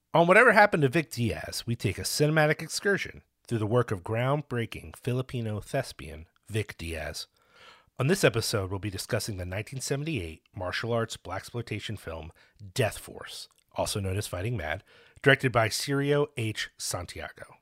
On Whatever Happened to Vic Diaz, we take a cinematic excursion through the work of groundbreaking Filipino thespian Vic Diaz. On this episode, we'll be discussing the 1978 martial arts blaxploitation film Death Force, also known as Fighting Mad, directed by Cirio H. Santiago.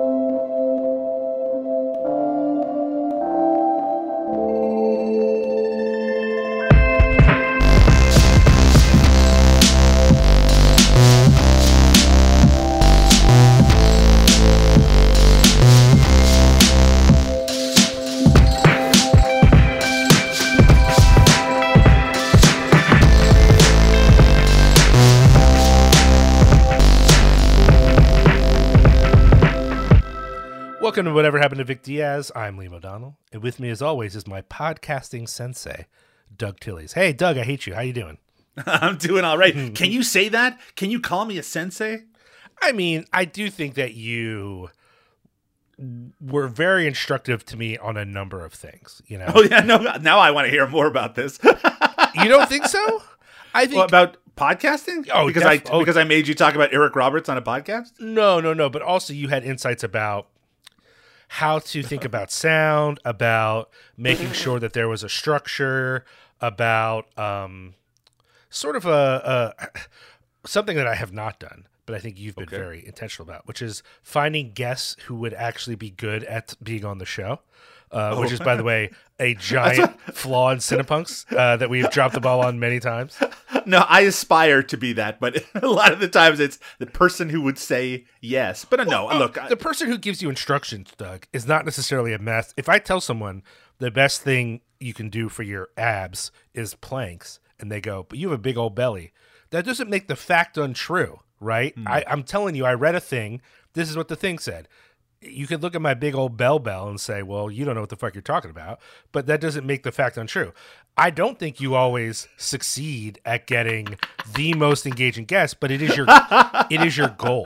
Welcome to Whatever Happened to Vic Diaz. I'm Liam O'Donnell, and with me as always is my podcasting sensei, Doug Tillies. Hey, Doug, I hate you. How you doing? I'm doing all right. Can you say that? Can you call me a sensei? I mean, I do think that you were very instructive to me on a number of things, you know? Oh, yeah, no. Now I want to hear more about this. You don't think so? I think about podcasting? Oh, because I made you talk about Eric Roberts on a podcast? No. But also you had insights about how to think about sound, about making sure that there was a structure, about sort of a something that I have not done, but I think you've been very intentional about, which is finding guests who would actually be good at being on the show, which is, by the way, a giant flaw in Cinepunks that we've dropped the ball on many times. No, I aspire to be that, but a lot of the times it's the person who would say yes. But look. The person who gives you instructions, Doug, is not necessarily a mess. If I tell someone the best thing you can do for your abs is planks, and they go, but you have a big old belly, that doesn't make the fact untrue, right? I'm telling you, I read a thing. This is what the thing said. You could look at my big old bell and say, well, you don't know what the fuck you're talking about, but that doesn't make the fact untrue. I don't think you always succeed at getting the most engaging guest, but it is your goal.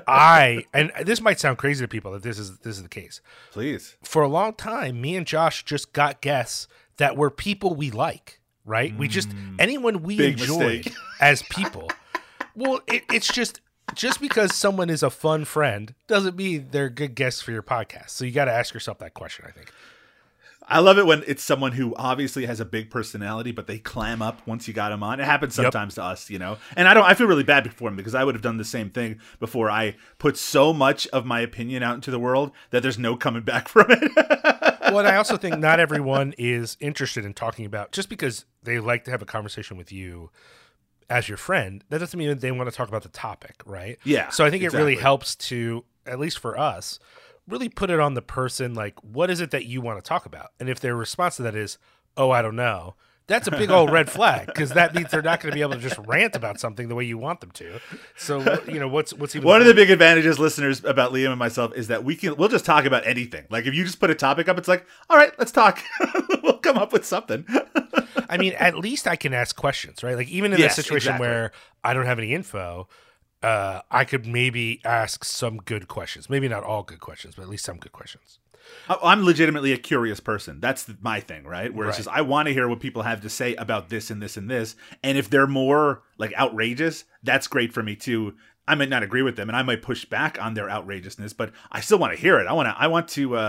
And this might sound crazy to people that this is the case. Please. For a long time, me and Josh just got guests that were people we like, right? We just anyone we enjoy as people. Well, it's just because someone is a fun friend doesn't mean they're good guests for your podcast. So you got to ask yourself that question, I think. I love it when it's someone who obviously has a big personality, but they clam up once you got them on. It happens sometimes to us, you know. And I feel really bad for them because I would have done the same thing before I put so much of my opinion out into the world that there's no coming back from it. Well, and I also think not everyone is interested in talking about, just because they like to have a conversation with you as your friend, that doesn't mean that they want to talk about the topic, right? Yeah. So I think it really helps to, at least for us, really put it on the person, like, what is it that you want to talk about? And if their response to that is, oh, I don't know, that's a big old red flag, because that means they're not going to be able to just rant about something the way you want them to. So, you know, what's even one of the big advantages, listeners, about Liam and myself is that we'll just talk about anything. Like, if you just put a topic up, it's like, all right, let's talk. We'll come up with something. I mean, at least I can ask questions, right? Like, even in a situation where I don't have any info, I could maybe ask some good questions. Maybe not all good questions, but at least some good questions. I'm legitimately a curious person. That's my thing, right? Where it's just, I want to hear what people have to say about this and this and this. And if they're more like outrageous, that's great for me too. I might not agree with them and I might push back on their outrageousness, but I still want to hear it. I want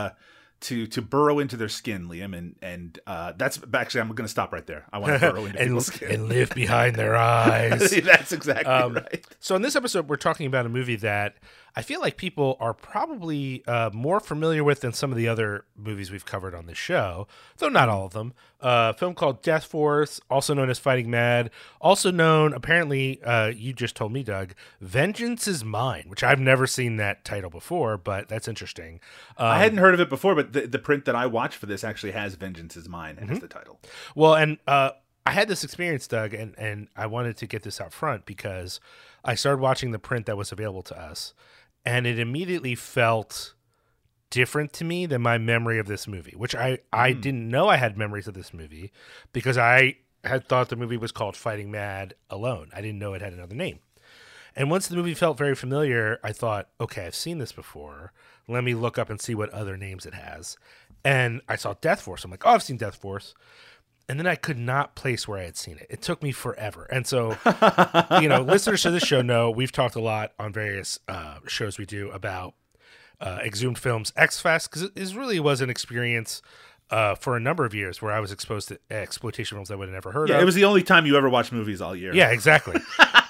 to burrow into their skin, Liam, and that's actually, I'm going to stop right there. I want to burrow into people's skin and live behind their eyes. That's exactly right. So in this episode, we're talking about a movie that I feel like people are probably more familiar with than some of the other movies we've covered on this show, though not all of them. A film called Death Force, also known as Fighting Mad, also known, apparently, you just told me, Doug, Vengeance is Mine, which I've never seen that title before, but that's interesting. I hadn't heard of it before, but the print that I watched for this actually has Vengeance is Mine as the title. Well, and I had this experience, Doug, and I wanted to get this out front because I started watching the print that was available to us, and it immediately felt different to me than my memory of this movie, which I didn't know I had memories of this movie because I had thought the movie was called Fighting Mad alone. I didn't know it had another name. And once the movie felt very familiar, I thought, okay, I've seen this before. Let me look up and see what other names it has. And I saw Death Force. I'm like, oh, I've seen Death Force. and then I could not place where I had seen it. It took me forever. And so, listeners to this show know we've talked a lot on various shows we do about Exhumed Films X-Fest, because it really was an experience for a number of years where I was exposed to exploitation films I would have never heard of. Yeah, it was the only time you ever watched movies all year. Yeah, exactly.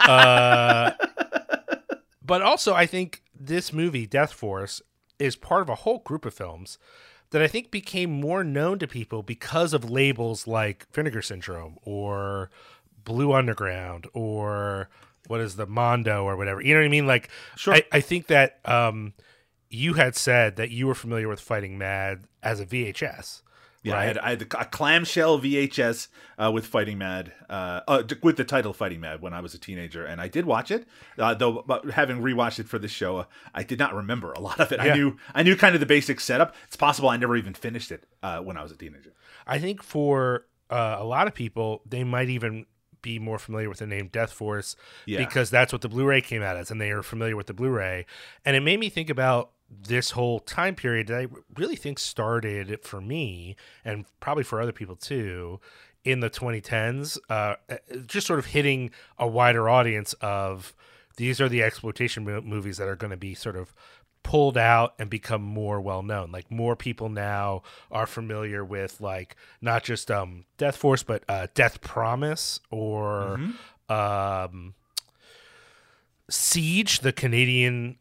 But also, I think this movie, Death Force, is part of a whole group of films that I think became more known to people because of labels like Vinegar Syndrome or Blue Underground or what is the Mondo or whatever. You know what I mean? Like, sure. I think that you had said that you were familiar with Fighting Mad as a VHS. Yeah, right? I had a clamshell VHS with Fighting Mad, with the title Fighting Mad when I was a teenager, and I did watch it. Though, having rewatched it for this show, I did not remember a lot of it. Yeah. I knew kind of the basic setup. It's possible I never even finished it when I was a teenager. I think for a lot of people, they might even be more familiar with the name Death Force because that's what the Blu-ray came out as, and they are familiar with the Blu-ray. And it made me think about this whole time period that I really think started for me and probably for other people too in the 2010s, just sort of hitting a wider audience of these are the exploitation movies that are going to be sort of pulled out and become more well-known. Like more people now are familiar with like not just Death Force, but Death Promise or Siege, the Canadian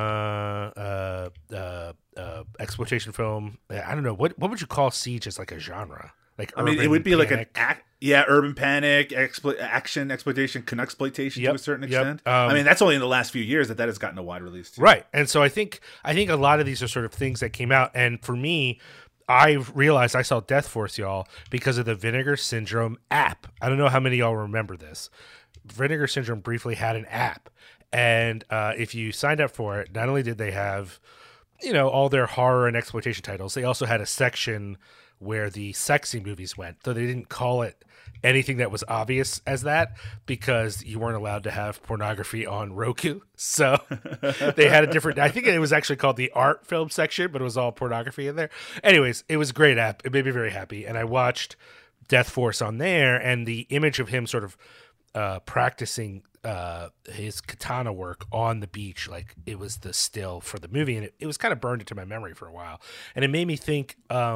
exploitation film. I don't know what would you call Siege as like a genre? Like it would be panic? Like an urban panic, action exploitation, Canuxploitation to a certain extent. That's only in the last few years that has gotten a wide release too. Right, and so I think a lot of these are sort of things that came out, and for me, I realized I saw Death Force, y'all, because of the Vinegar Syndrome app. I don't know how many of y'all remember this. Vinegar Syndrome briefly had an app. And if you signed up for it, not only did they have, all their horror and exploitation titles, they also had a section where the sexy movies went. So they didn't call it anything that was obvious as that because you weren't allowed to have pornography on Roku. So they had a different, I think it was actually called the art film section, but it was all pornography in there. Anyways, it was a great app. It made me very happy. And I watched Death Force on there, and the image of him sort of practicing his katana work on the beach, like it was the still for the movie, and it was kind of burned into my memory for a while, and it made me think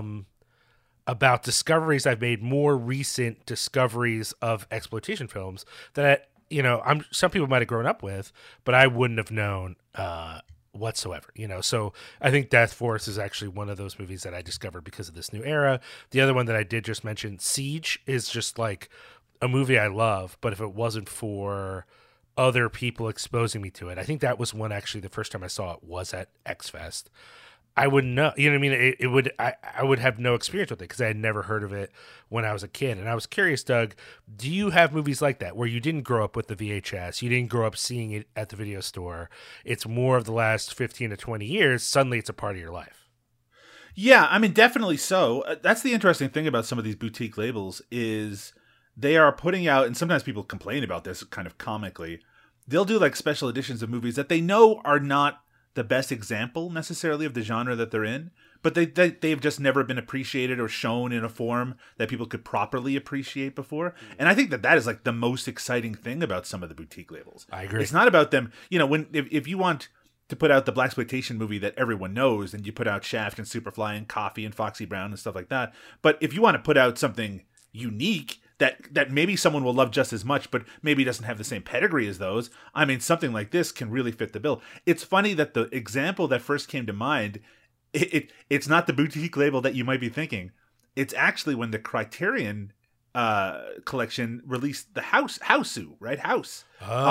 about discoveries I've made, more recent discoveries of exploitation films that some people might have grown up with, but I wouldn't have known whatsoever. So I think Death Force is actually one of those movies that I discovered because of this new era. The other one that I did just mention, Siege, is just like a movie I love, but if it wasn't for other people exposing me to it, I think that was one actually the first time I saw it was at X-Fest. I wouldn't know, you know what I mean? I would have no experience with it because I had never heard of it when I was a kid. And I was curious, Doug, do you have movies like that where you didn't grow up with the VHS, you didn't grow up seeing it at the video store, it's more of the last 15 to 20 years, suddenly it's a part of your life? Yeah, definitely so. That's the interesting thing about some of these boutique labels is they are putting out, and sometimes people complain about this kind of comically, they'll do like special editions of movies that they know are not the best example necessarily of the genre that they're in, but they've just never been appreciated or shown in a form that people could properly appreciate before. And I think that is like the most exciting thing about some of the boutique labels. I agree. It's not about them, if you want to put out the blaxploitation movie that everyone knows, and you put out Shaft and Superfly and Coffee and Foxy Brown and stuff like that, but if you want to put out something unique that maybe someone will love just as much, but maybe doesn't have the same pedigree as those, something like this can really fit the bill. It's funny that the example that first came to mind, it's not the boutique label that you might be thinking. It's actually when the Criterion collection released the Houseu, right? House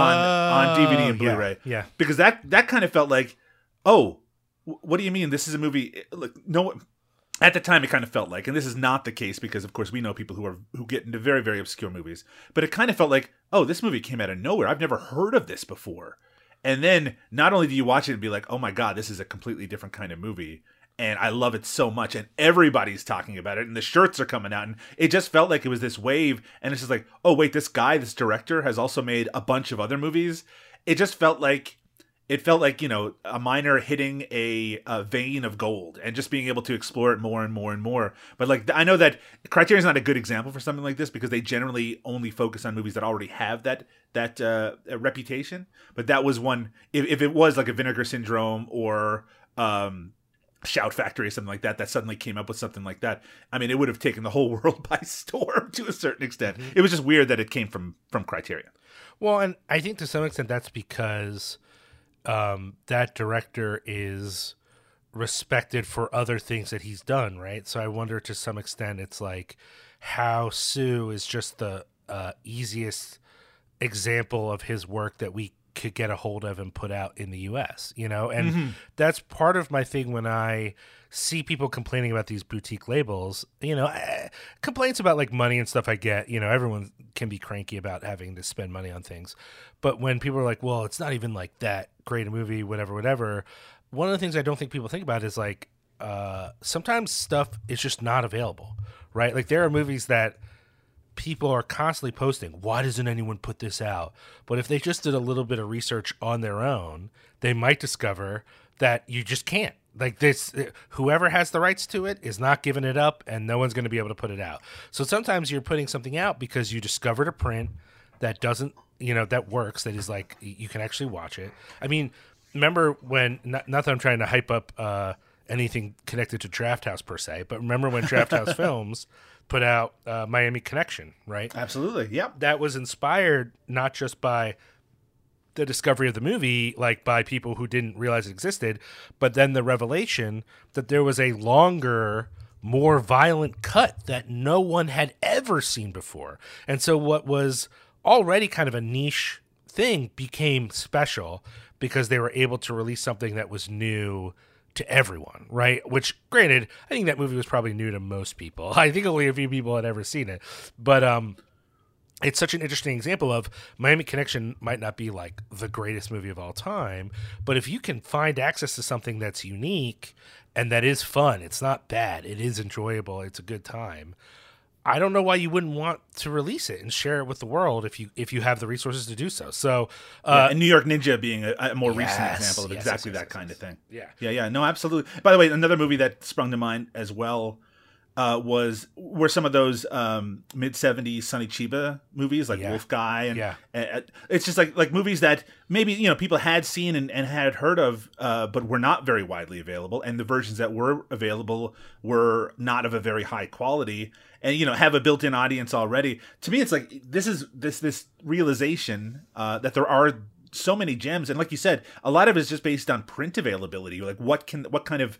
on DVD and Blu-ray. Yeah. Because that kind of felt like, oh, what do you mean? This is a movie. Look, no. At the time, it kind of felt like, and this is not the case because, of course, we know people who get into very, very obscure movies. But it kind of felt like, oh, this movie came out of nowhere. I've never heard of this before. And then not only do you watch it and be like, oh my God, this is a completely different kind of movie, and I love it so much, and everybody's talking about it, and the shirts are coming out, and it just felt like it was this wave, and it's just like, oh wait, this director has also made a bunch of other movies. It just felt like it felt like, you know, a miner hitting a vein of gold and just being able to explore it more and more and more. But like, I know that Criterion's not a good example for something like this because they generally only focus on movies that already have that reputation. But that was one. If it was like a Vinegar Syndrome or Shout Factory or something like that suddenly came up with something like that, I mean, it would have taken the whole world by storm to a certain extent. It was just weird that it came from Criterion. Well, and I think to some extent that's because that director is respected for other things that he's done, right? So I wonder to some extent it's like how Sue is just the easiest example of his work that we could get a hold of and put out in the US, you know? And that's part of my thing when I see people complaining about these boutique labels, you know, complaints about like money and stuff I get, you know, everyone can be cranky about having to spend money on things. But when people are like, well, it's not even like that great a movie, whatever, one of the things I don't think people think about is like, sometimes stuff is just not available, right? Like there are movies that people are constantly posting, why doesn't anyone put this out? But if they just did a little bit of research on their own, they might discover that you just can't. Like this, whoever has the rights to it is not giving it up, and no one's going to be able to put it out. So sometimes you're putting something out because you discovered a print that doesn't, you know, that works, that is like, you can actually watch it. I mean, remember when, not that I'm trying to hype up anything connected to Draft House per se, but remember when Draft House Films put out Miami Connection, right? Absolutely, yep. That was inspired not just by the discovery of the movie, like by people who didn't realize it existed, but then the revelation that there was a longer, more violent cut that no one had ever seen before. And so what was already kind of a niche thing became special because they were able to release something that was new to everyone, right? Which, granted, I think that movie was probably new to most people. I think only a few people had ever seen it. But it's such an interesting example of Miami Connection might not be like the greatest movie of all time, but if you can find access to something that's unique and that is fun, it's not bad, it is enjoyable, it's a good time, I don't know why you wouldn't want to release it and share it with the world if you have the resources to do so. So, and New York Ninja being a more recent example of exactly that kind of thing. Yeah. No, absolutely. By the way, another movie that sprung to mind as well were some of those mid-70s Sonny Chiba movies like Wolf Guy, and it's just like movies that maybe, you know, people had seen and had heard of, but were not very widely available, and the versions that were available were not of a very high quality, and, you know, have a built-in audience already. To me, it's like this realization that there are so many gems, and like you said, a lot of it is just based on print availability. Like what kind of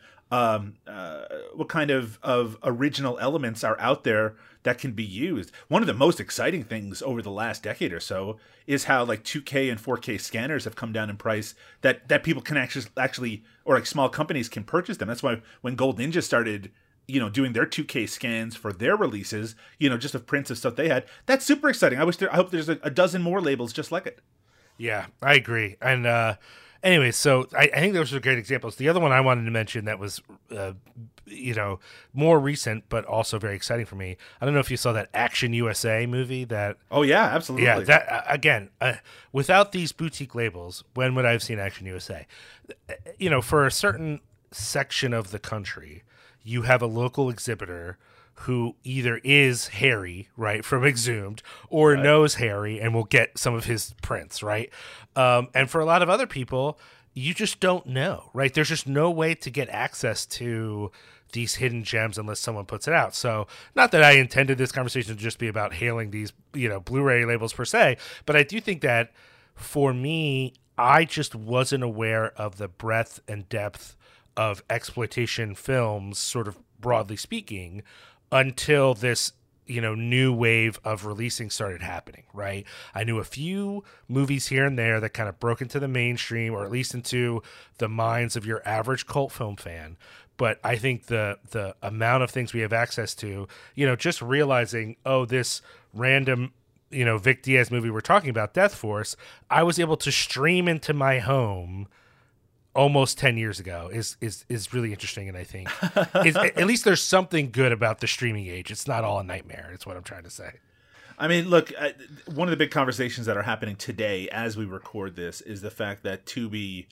original elements are out there that can be used. One of the most exciting things over the last decade or so is how like 2K and 4K scanners have come down in price that people can actually, or like small companies can purchase them. That's why when Gold Ninja started, you know, doing their 2K scans for their releases, you know, just of prints of stuff they had, that's super exciting. I hope there's a dozen more labels just like it. Yeah, I agree. And anyway, so I think those are great examples. The other one I wanted to mention that was, you know, more recent, but also very exciting for me. I don't know if you saw that Action USA movie that... Oh, yeah, absolutely. Yeah, that, again, without these boutique labels, when would I have seen Action USA? You know, for a certain section of the country, you have a local exhibitor who either is Harry, right, from Exhumed, or knows Harry and will get some of his prints, right? And for a lot of other people, you just don't know, right? There's just no way to get access to these hidden gems unless someone puts it out. So not that I intended this conversation to just be about hailing these, you know, Blu-ray labels per se, but I do think that for me, I just wasn't aware of the breadth and depth of exploitation films, sort of broadly speaking, until this, you know, new wave of releasing started happening, right? I knew a few movies here and there that kind of broke into the mainstream, or at least into the minds of your average cult film fan. But I think the amount of things we have access to, you know, just realizing, oh, this random, you know, Vic Diaz movie we're talking about, Death Force, I was able to stream into my home almost 10 years ago is really interesting. And I think at least there's something good about the streaming age. It's not all a nightmare. It's what I'm trying to say. I mean, look, one of the big conversations that are happening today as we record this is the fact that Tubi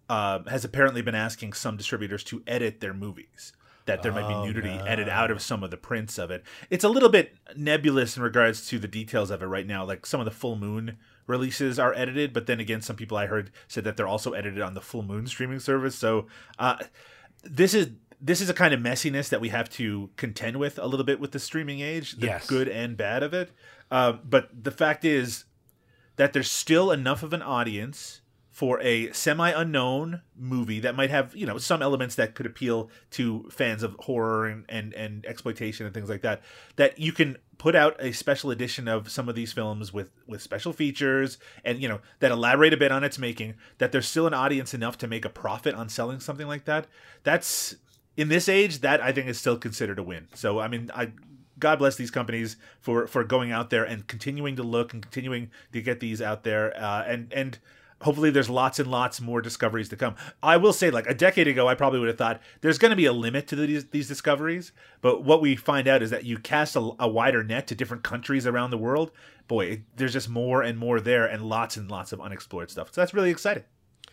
has apparently been asking some distributors to edit their movies, that there might be nudity edited out of some of the prints of it. It's a little bit nebulous in regards to the details of it right now. Like some of the Full Moon releases are edited, but then again, some people I heard said that they're also edited on the Full Moon streaming service. So this is a kind of messiness that we have to contend with a little bit with the streaming age, the good and bad of it. But the fact is that there's still enough of an audience for a semi-unknown movie that might have, some elements that could appeal to fans of horror and exploitation and things like that, that you can put out a special edition of some of these films with special features and, that elaborate a bit on its making, that there's still an audience enough to make a profit on selling something like that. That's, in this age, that I think is still considered a win. So, I mean, God bless these companies for going out there and continuing to look and continuing to get these out there. And hopefully there's lots and lots more discoveries to come. I will say, like a decade ago, I probably would have thought there's going to be a limit to these discoveries. But what we find out is that you cast a wider net to different countries around the world. Boy, there's just more and more there and lots of unexplored stuff. So that's really exciting.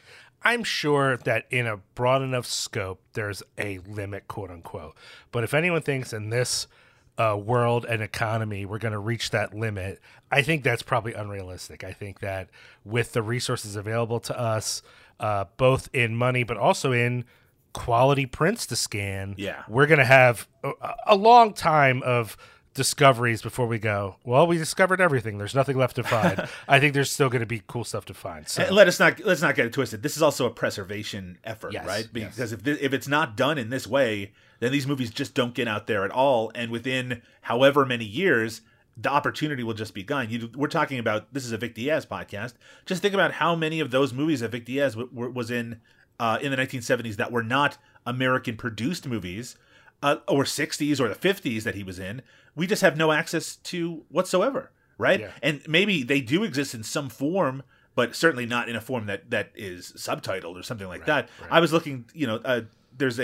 I'm sure that in a broad enough scope, there's a limit, quote unquote. But if anyone thinks in this world and economy we're going to reach that limit, I think that's probably unrealistic. I think that with the resources available to us, both in money but also in quality prints to scan, we're going to have a long time of discoveries before we go, well, we discovered everything, there's nothing left to find. I think there's still going to be cool stuff to find. So and let's not get it twisted. This is also a preservation effort, right? Because if it's not done in this way, then these movies just don't get out there at all. And within however many years, the opportunity will just be gone. We're talking about, this is a Vic Diaz podcast. Just think about how many of those movies that Vic Diaz was in the 1970s that were not American-produced movies, or 60s or the 50s that he was in. We just have no access to whatsoever, right? Yeah. And maybe they do exist in some form, but certainly not in a form that is subtitled or something like that. Right. I was looking, there's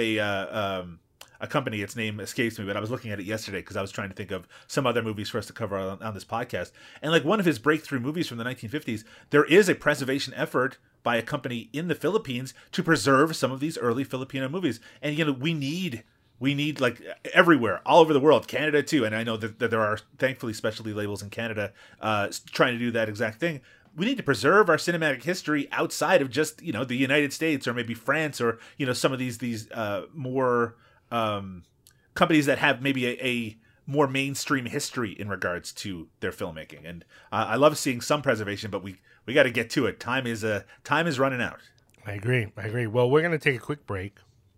a company, its name escapes me, but I was looking at it yesterday because I was trying to think of some other movies for us to cover on this podcast. And like one of his breakthrough movies from the 1950s, there is a preservation effort by a company in the Philippines to preserve some of these early Filipino movies. And, we need like everywhere, all over the world, Canada too. And I know that there are thankfully specialty labels in Canada trying to do that exact thing. We need to preserve our cinematic history outside of just, the United States or maybe France or, some of these more companies that have maybe a more mainstream history in regards to their filmmaking. And I love seeing some preservation, but we got to get to it. Time is running out. I agree. Well, we're going to take a quick break.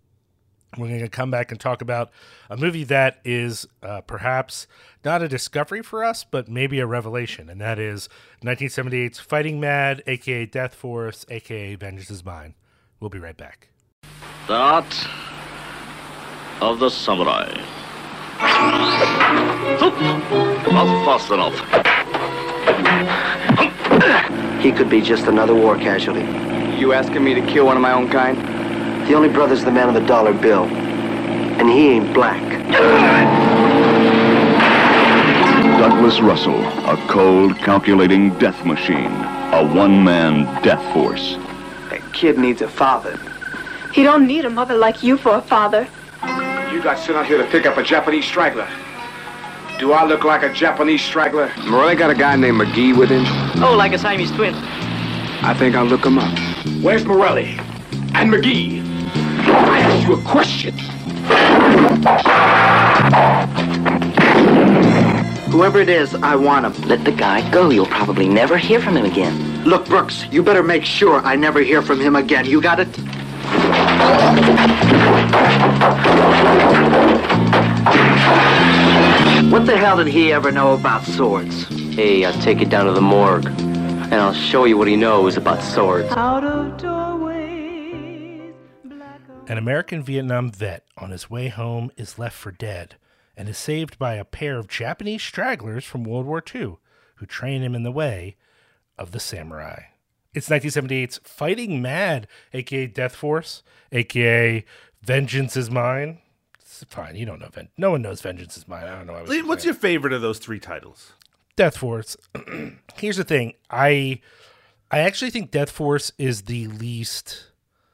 We're going to come back and talk about a movie that is perhaps not a discovery for us, but maybe a revelation, and that is 1978's Fighting Mad, a.k.a. Death Force, a.k.a. Vengeance Is Mine. We'll be right back. The Art of the Samurai. Not fast enough. He could be just another war casualty. You asking me to kill one of my own kind? The only brother's the man of the dollar bill, and he ain't black. Douglas Russell, a cold, calculating death machine, a one-man death force. That kid needs a father. He don't need a mother like you for a father. You got sent out here to pick up a Japanese straggler. Do I look like a Japanese straggler? Morelli got a guy named McGee with him? Oh, like a Siamese twin. I think I'll look him up. Where's Morelli? And McGee? I asked you a question. Whoever it is, I want him. Let the guy go. You'll probably never hear from him again. Look, Brooks, you better make sure I never hear from him again. You got it? What the hell did he ever know about swords? Hey, I'll take you down to the morgue, and I'll show you what he knows about swords. Out of doorways. An American Vietnam vet on his way home is left for dead and is saved by a pair of Japanese stragglers from World War II who train him in the way of the samurai. It's 1978's Fighting Mad, a.k.a. Death Force, a.k.a. Vengeance Is Mine. It's fine, you don't know. No one knows Vengeance Is Mine. I don't know. What's your favorite of those three titles? Death Force. Here's the thing. I actually think Death Force is the least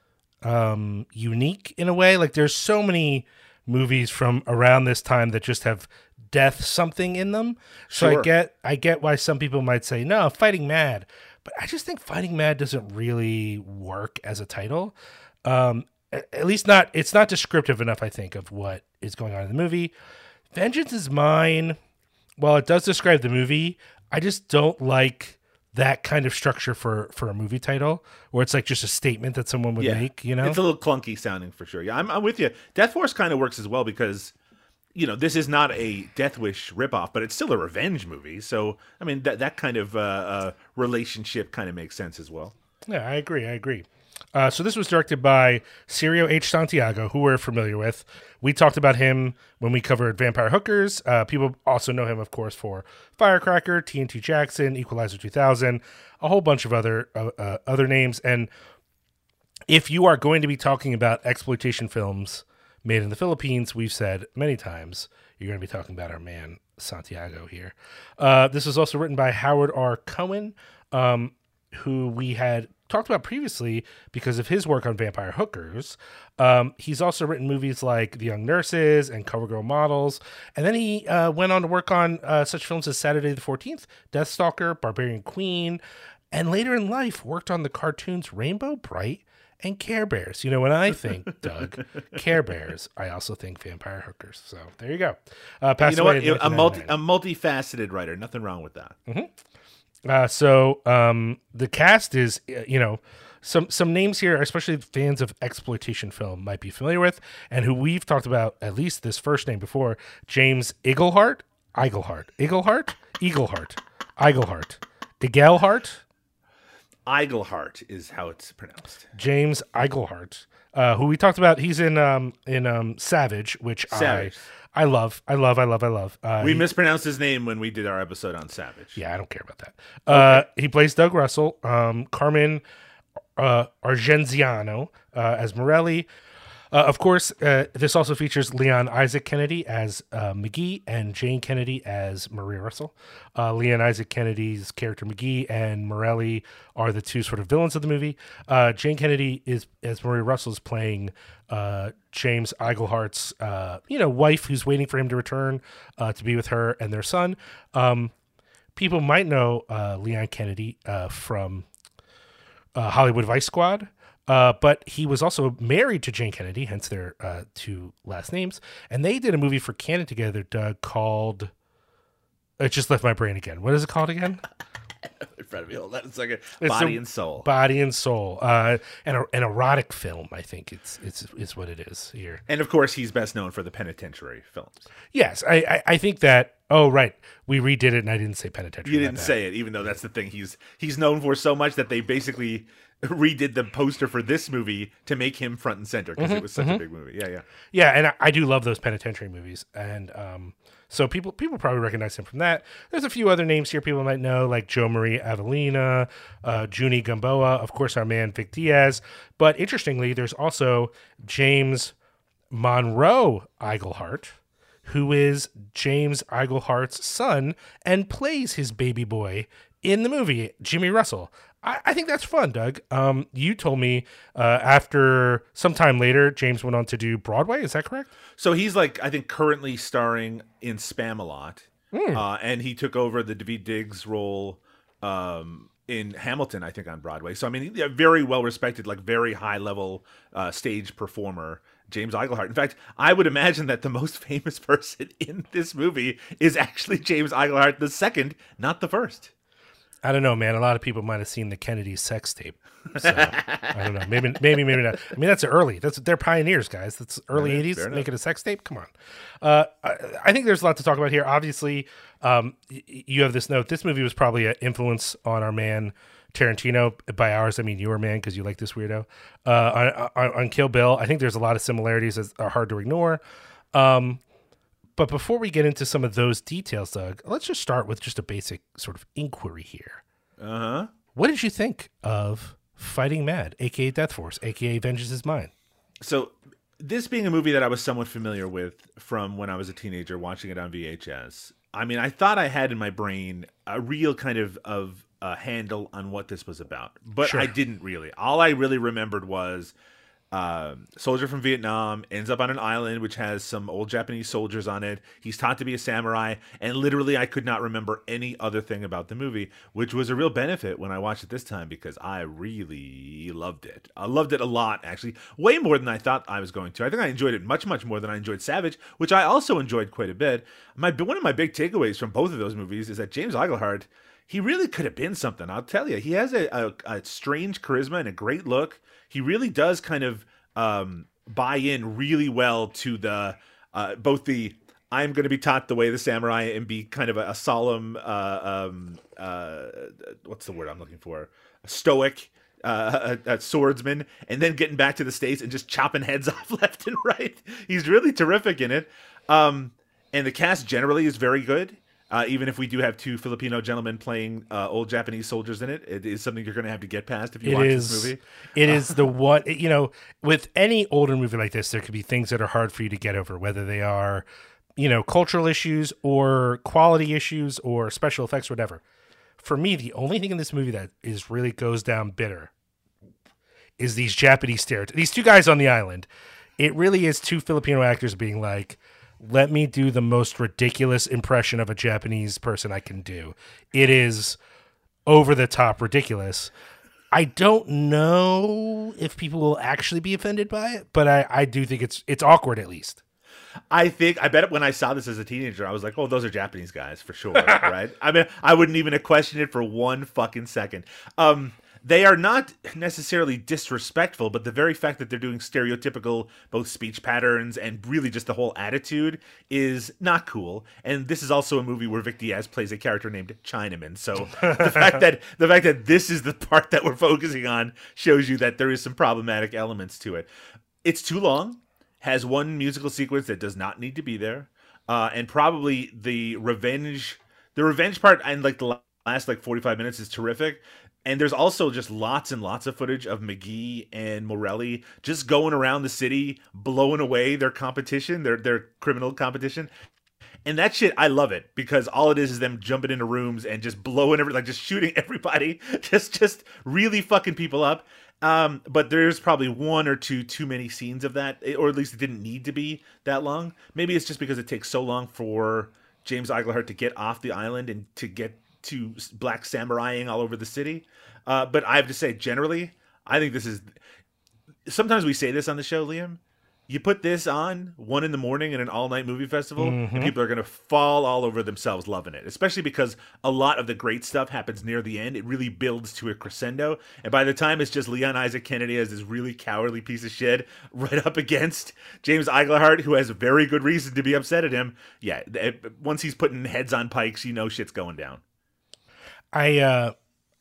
unique in a way. Like there's so many movies from around this time that just have death something in them. So Sure. I get why some people might say, no, Fighting Mad. But I just think Fighting Mad doesn't really work as a title. At least not, it's not descriptive enough, I think, of what is going on in the movie. Vengeance is Mine, while it does describe the movie, I just don't like that kind of structure for a movie title, where it's like just a statement that someone would make, you know? It's a little clunky sounding for sure. Yeah, I'm with you. Death Force kind of works as well because, you know, this is not a Death Wish ripoff, but it's still a revenge movie. So, I mean, that kind of relationship kind of makes sense as well. Yeah, I agree. So this was directed by Cirio H. Santiago, who we're familiar with. We talked about him when we covered Vampire Hookers. People also know him, of course, for Firecracker, TNT Jackson, Equalizer 2000, a whole bunch of other names. And if you are going to be talking about exploitation films made in the Philippines, we've said many times, you're going to be talking about our man Santiago here. This was also written by Howard R. Cohen, who we had talked about previously because of his work on Vampire Hookers. He's also written movies like The Young Nurses and CoverGirl Models. And then he went on to work on such films as Saturday the 14th, Deathstalker, Barbarian Queen, and later in life worked on the cartoons Rainbow Bright and Care Bears. You know, when I think, Doug, Care Bears, I also think Vampire Hookers. So there you go. You know what? In A 1999. multifaceted writer. Nothing wrong with that. So the cast is, you know, some names here, especially fans of exploitation film might be familiar with, and who we've talked about at least this first name before: James Iglehart, Iglehart, Eigelhart is how it's pronounced. James Iglehart, who we talked about. He's in Savage, which Savage. I love. We mispronounced his name when we did our episode on Savage. Yeah, I don't care about that. He plays Doug Russell, Carmen Argenziano as Morelli. Of course, this also features Leon Isaac Kennedy as McGee and Jane Kennedy as Maria Russell. Leon Isaac Kennedy's character McGee and Morelli are the two sort of villains of the movie. Jane Kennedy is, as Maria Russell, is playing James Eiglehart's wife, who's waiting for him to return to be with her and their son. People might know Leon Kennedy from Hollywood Vice Squad. But he was also married to Jane Kennedy, hence their two last names. And they did a movie for Canon together, Doug, called... It just left my brain again. What is it called again? In front of me, hold on a second. It's Body and Soul. Body and Soul. An erotic film, I think it's what it is here. And of course, he's best known for the penitentiary films. Yes, I think that... Oh, right. We redid it, and I didn't say penitentiary. You didn't say it, even though that's the thing he's known for so much that they basically redid the poster for this movie to make him front and center because it was such a big movie. Yeah. Yeah, and I do love those penitentiary movies, and so people probably recognize him from that. There's a few other names here people might know, like Joe Marie Avelina, Junie Gamboa, of course, our man Vic Diaz. But interestingly, there's also James Monroe Iglehart, who is James Eiglehart's son and plays his baby boy in the movie, Jimmy Russell. I think that's fun, Doug. You told me after sometime later, James went on to do Broadway. Is that correct? So he's I think currently starring in Spam-A-Lot. And he took over the Daveed Diggs role in Hamilton, I think, on Broadway. So, I mean, a very well-respected, very high-level stage performer, James Iglehart. In fact, I would imagine that the most famous person in this movie is actually James Iglehart the second, not the first. I don't know, man. A lot of people might have seen the Kennedy sex tape. So, I don't know. Maybe not. I mean, that's early. They're pioneers, guys. That's early 80s, making a sex tape. Come on. I think there's a lot to talk about here. Obviously, you have this note. This movie was probably an influence on our man Tarantino. By ours, I mean your man, because you like this weirdo. On Kill Bill, I think there's a lot of similarities that are hard to ignore. But before we get into some of those details, Doug, let's just start with just a basic sort of inquiry here. Uh-huh. What did you think of Fighting Mad, a.k.a. Death Force, a.k.a. Vengeance is Mine? So this being a movie that I was somewhat familiar with from when I was a teenager watching it on VHS, I mean, I thought I had in my brain a real kind of handle on what this was about. But Sure. I didn't really. All I really remembered was soldier from Vietnam, ends up on an island which has some old Japanese soldiers on it. He's taught to be a samurai, and literally I could not remember any other thing about the movie, which was a real benefit when I watched it this time because I really loved it. I loved it a lot, actually, way more than I thought I was going to. I think I enjoyed it much, much more than I enjoyed Savage, which I also enjoyed quite a bit. One of my big takeaways from both of those movies is that James Iglehart, he really could have been something. I'll tell you, he has a strange charisma and a great look. He really does kind of buy in really well to the both the I'm going to be taught the way of the samurai and be kind of a solemn what's the word I'm looking for? A stoic a swordsman, and then getting back to the States and just chopping heads off left and right. He's really terrific in it. And the cast generally is very good. Even if we do have two Filipino gentlemen playing old Japanese soldiers in it, it is something you're going to have to get past if you watch this movie. It is the one, with any older movie like this, there could be things that are hard for you to get over, whether they are, cultural issues or quality issues or special effects or whatever. For me, the only thing in this movie that is really goes down bitter is these Japanese stereotypes. These two guys on the island. It really is two Filipino actors being like, let me do the most ridiculous impression of a Japanese person I can do. It is over the top ridiculous. I don't know if people will actually be offended by it, but I do think it's awkward at least. I bet when I saw this as a teenager, I was like, oh, those are Japanese guys for sure, right? I mean, I wouldn't even have questioned it for one fucking second. They are not necessarily disrespectful, but the very fact that they're doing stereotypical both speech patterns and really just the whole attitude is not cool. And this is also a movie where Vic Diaz plays a character named Chinaman. So the fact that this is the part that we're focusing on shows you that there is some problematic elements to it. It's too long, has one musical sequence that does not need to be there, and probably the revenge part and like the last 45 minutes is terrific. And there's also just lots and lots of footage of McGee and Morelli just going around the city, blowing away their competition, their criminal competition. And that shit, I love it because all it is them jumping into rooms and just blowing just shooting everybody, just really fucking people up. But there's probably one or two too many scenes of that, or at least it didn't need to be that long. Maybe it's just because it takes so long for James Iglehart to get off the island and to get to black samuraiing all over the city. But I have to say, generally, I think this is... Sometimes we say this on the show, Liam. You put this on 1 a.m. in an all-night movie festival, and people are going to fall all over themselves loving it, especially because a lot of the great stuff happens near the end. It really builds to a crescendo, and by the time it's just Leon Isaac Kennedy as this really cowardly piece of shit right up against James Iglehart, who has a very good reason to be upset at him, once he's putting heads on pikes, shit's going down. I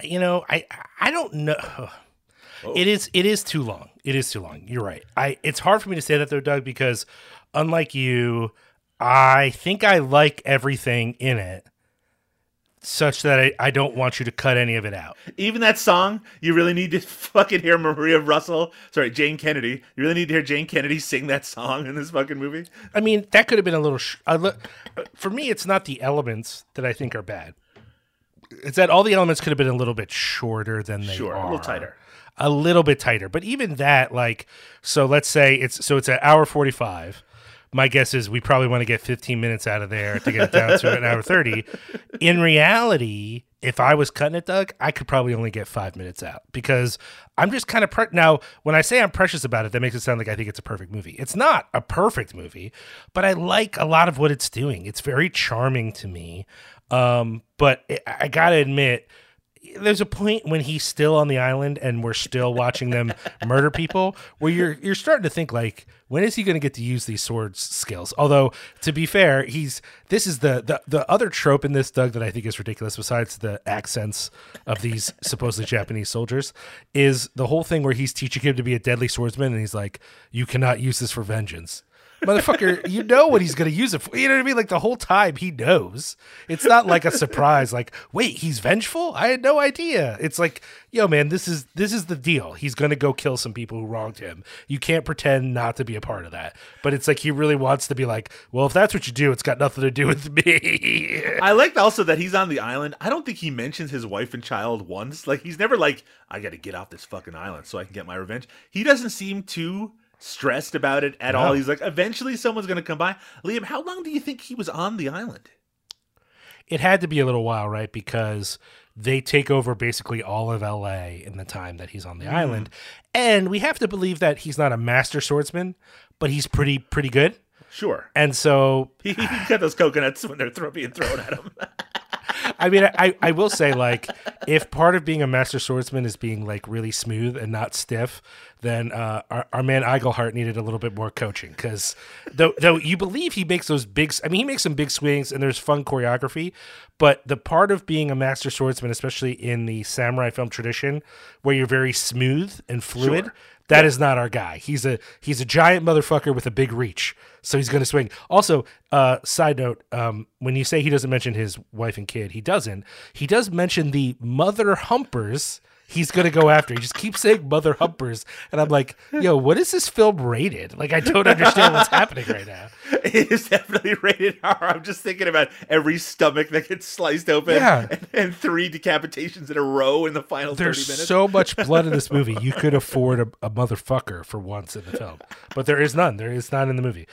don't know. Oh. It is too long. It is too long. You're right. It's hard for me to say that though, Doug, because unlike you, I think I like everything in it such that I don't want you to cut any of it out. Even that song, you really need to fucking hear Jane Kennedy. You really need to hear Jane Kennedy sing that song in this fucking movie. I mean, that could have been a little, for me, it's not the elements that I think are bad. It's that all the elements could have been a little bit shorter than they are. A little bit tighter. But even that, so let's say it's an hour 45. My guess is we probably want to get 15 minutes out of there to get it down to an hour 30. In reality, if I was cutting it, Doug, I could probably only get 5 minutes out because I'm just kind of now, when I say I'm precious about it, that makes it sound like I think it's a perfect movie. It's not a perfect movie, but I like a lot of what it's doing. It's very charming to me. But I gotta admit, there's a point when he's still on the island and we're still watching them murder people where you're starting to think when is he going to get to use these sword skills? Although to be fair, this is the other trope in this, Doug, that I think is ridiculous besides the accents of these supposedly Japanese soldiers is the whole thing where he's teaching him to be a deadly swordsman and he's like, you cannot use this for vengeance. Motherfucker, you know what he's going to use it for. You know what I mean? Like the whole time he knows. It's not like a surprise. Like, wait, he's vengeful? I had no idea. It's like, yo, man, this is the deal. He's going to go kill some people who wronged him. You can't pretend not to be a part of that. But it's like he really wants to be like, well, if that's what you do, it's got nothing to do with me. I liked also that he's on the island. I don't think he mentions his wife and child once. Like, he's never like, I got to get off this fucking island so I can get my revenge. He doesn't seem too stressed about it at all. He's like, eventually someone's going to come by. Liam, how long do you think he was on the island? It had to be a little while, right? Because they take over basically all of LA in the time that he's on the island. And we have to believe that he's not a master swordsman, but he's pretty good. Sure. And so he got those coconuts when they're being thrown at him. I mean, I will say, like, if part of being a master swordsman is being like really smooth and not stiff, then our man Eigelhart needed a little bit more coaching. Because though you believe he makes those big, I mean, he makes some big swings and there's fun choreography, but the part of being a master swordsman, especially in the samurai film tradition, where you're very smooth and fluid. Sure. That is not our guy. He's a giant motherfucker with a big reach, so he's going to swing. Also, side note, when you say he doesn't mention his wife and kid, he doesn't. He does mention the mother humpers he's going to go after. He just keeps saying mother humpers, and I'm like, yo, what is this film rated? Like, I don't understand what's happening right now. It is definitely rated R. I'm just thinking about every stomach that gets sliced open and 3 decapitations in a row in the final 30 minutes. There's so much blood in this movie. You could afford a motherfucker for once in the film. But there is none. There is none in the movie.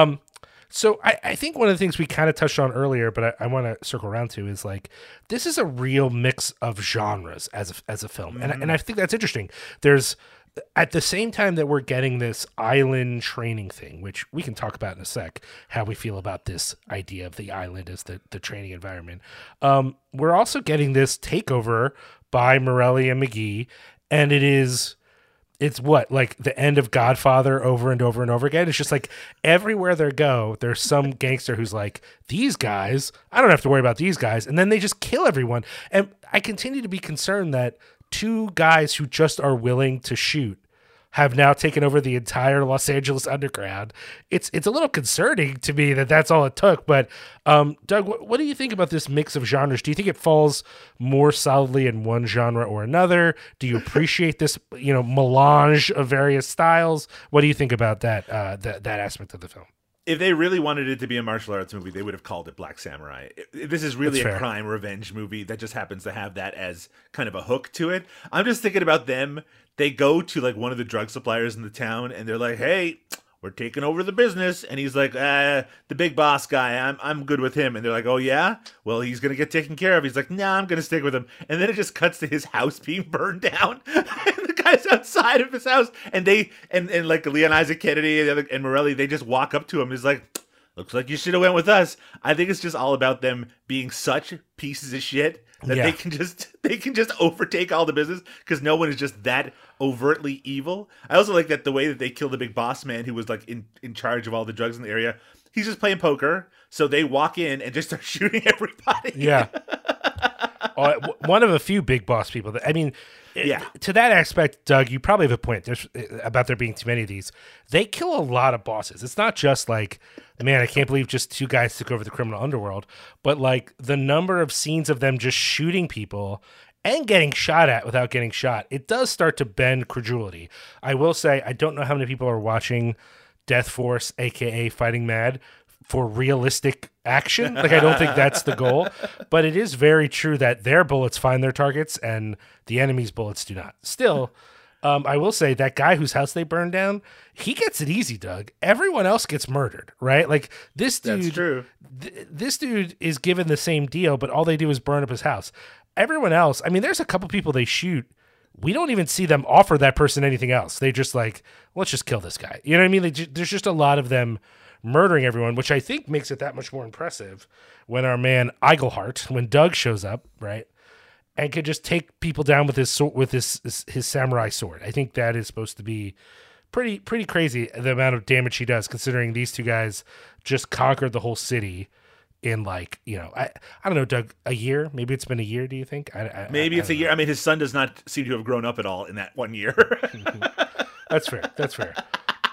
So I think one of the things we kind of touched on earlier, but I want to circle around to, is like, this is a real mix of genres as a film. And I think that's interesting. There's, at the same time that we're getting this island training thing, which we can talk about in a sec, how we feel about this idea of the island as the training environment. We're also getting this takeover by Morelli and McGee. And it's what, like the end of Godfather over and over and over again. It's just like everywhere they go, there's some gangster who's like, these guys, I don't have to worry about these guys. And then they just kill everyone. And I continue to be concerned that 2 guys who just are willing to shoot have now taken over the entire Los Angeles underground. It's a little concerning to me that that's all it took. But Doug, what do you think about this mix of genres? Do you think it falls more solidly in one genre or another? Do you appreciate this, melange of various styles? What do you think about that that aspect of the film? If they really wanted it to be a martial arts movie, they would have called it Black Samurai. This is really a crime revenge movie that just happens to have that as kind of a hook to it. I'm just thinking about them. They go to like one of the drug suppliers in the town and they're like, hey, we're taking over the business. And he's like, the big boss guy, I'm good with him. And they're like, oh yeah? Well, he's going to get taken care of. He's like, nah, I'm going to stick with him. And then it just cuts to his house being burned down. And the guy's outside of his house. And and like Leon Isaac Kennedy and Morelli, they just walk up to him. He's like, looks like you should have went with us. I think it's just all about them being such pieces of shit that they can just overtake all the business because no one is just that overtly evil. I also like that the way that they kill the big boss man who was like in charge of all the drugs in the area. He's just playing poker, so they walk in and just start shooting everybody. Yeah. One of a few big boss people. To that aspect, Doug, you probably have a point about there being too many of these. They kill a lot of bosses. It's not just like, man, I can't believe just 2 guys took over the criminal underworld, but like the number of scenes of them just shooting people and getting shot at without getting shot, it does start to bend credulity. I will say, I don't know how many people are watching Death Force, aka Fighting Mad, for realistic action. Like, I don't think that's the goal, but it is very true that their bullets find their targets and the enemy's bullets do not. Still, I will say that guy whose house they burned down, he gets it easy, Doug. Everyone else gets murdered, right? Like, this dude, that's true. This dude is given the same deal, but all they do is burn up his house. Everyone else, I mean, there's a couple people they shoot. We don't even see them offer that person anything else. They just like, let's just kill this guy. You know what I mean? There's just a lot of them murdering everyone, which I think makes it that much more impressive when our man Eigelhart, when Doug shows up, right, and could just take people down with his samurai sword. I think that is supposed to be pretty crazy, the amount of damage he does, considering these 2 guys just conquered the whole city in like, I don't know, Doug, a year? Maybe it's been a year, do you think? Maybe it's a year. I mean, his son does not seem to have grown up at all in that 1 year. That's fair.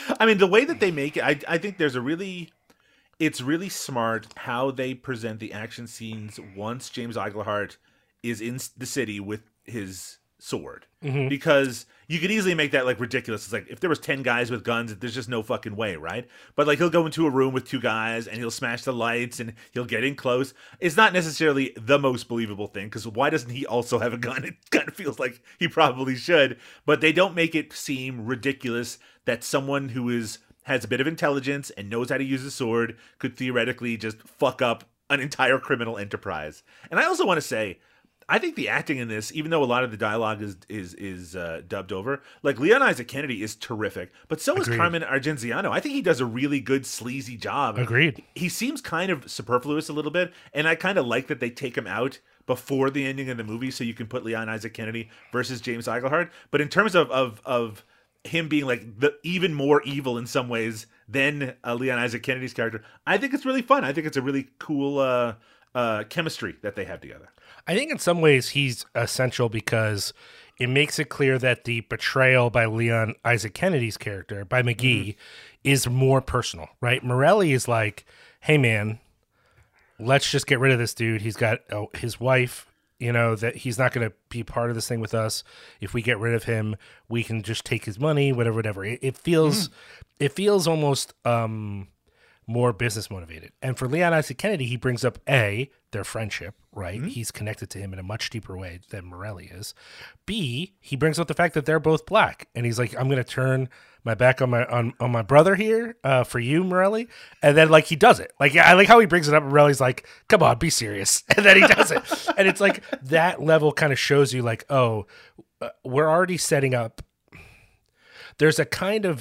I mean, the way that they make it, I think it's really smart how they present the action scenes once James Iglehart is in the city with his sword. Mm-hmm. Because you could easily make that like ridiculous. It's like if there was 10 guys with guns, there's just no fucking way, right? But like he'll go into a room with 2 guys and he'll smash the lights and he'll get in close. It's not necessarily the most believable thing, because why doesn't he also have a gun? It kind of feels like he probably should, but they don't make it seem ridiculous that someone who has a bit of intelligence and knows how to use a sword could theoretically just fuck up an entire criminal enterprise. And I also want to say, I think the acting in this, even though a lot of the dialogue is dubbed over, like Leon Isaac Kennedy is terrific, but so is Carmen Argenziano. I think he does a really good sleazy job. Agreed. He seems kind of superfluous a little bit, and I kind of like that they take him out before the ending of the movie, so you can put Leon Isaac Kennedy versus James Iglehart. But in terms of him being like the even more evil in some ways than Leon Isaac Kennedy's character, I think it's really fun. I think it's a really cool chemistry that they have together. I think in some ways he's essential because it makes it clear that the betrayal by Leon Isaac Kennedy's character, by McGee, is more personal, right? Morelli is like, hey man, let's just get rid of this dude. He's got his wife, that he's not going to be part of this thing with us. If we get rid of him, we can just take his money, whatever. It feels almost more business motivated. And for Leon Isaac Kennedy, he brings up their friendship, right? Mm-hmm. He's connected to him in a much deeper way than Morelli is. B, he brings up the fact that they're both black, and he's like, I'm going to turn my back on my brother here for you, Morelli. And then like he does it. Like I like how he brings it up. And Morelli's like, come on, be serious. And then he does it. And it's like that level kind of shows you like, we're already setting up. There's a kind of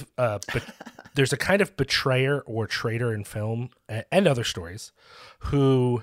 betrayer or traitor in film and other stories who,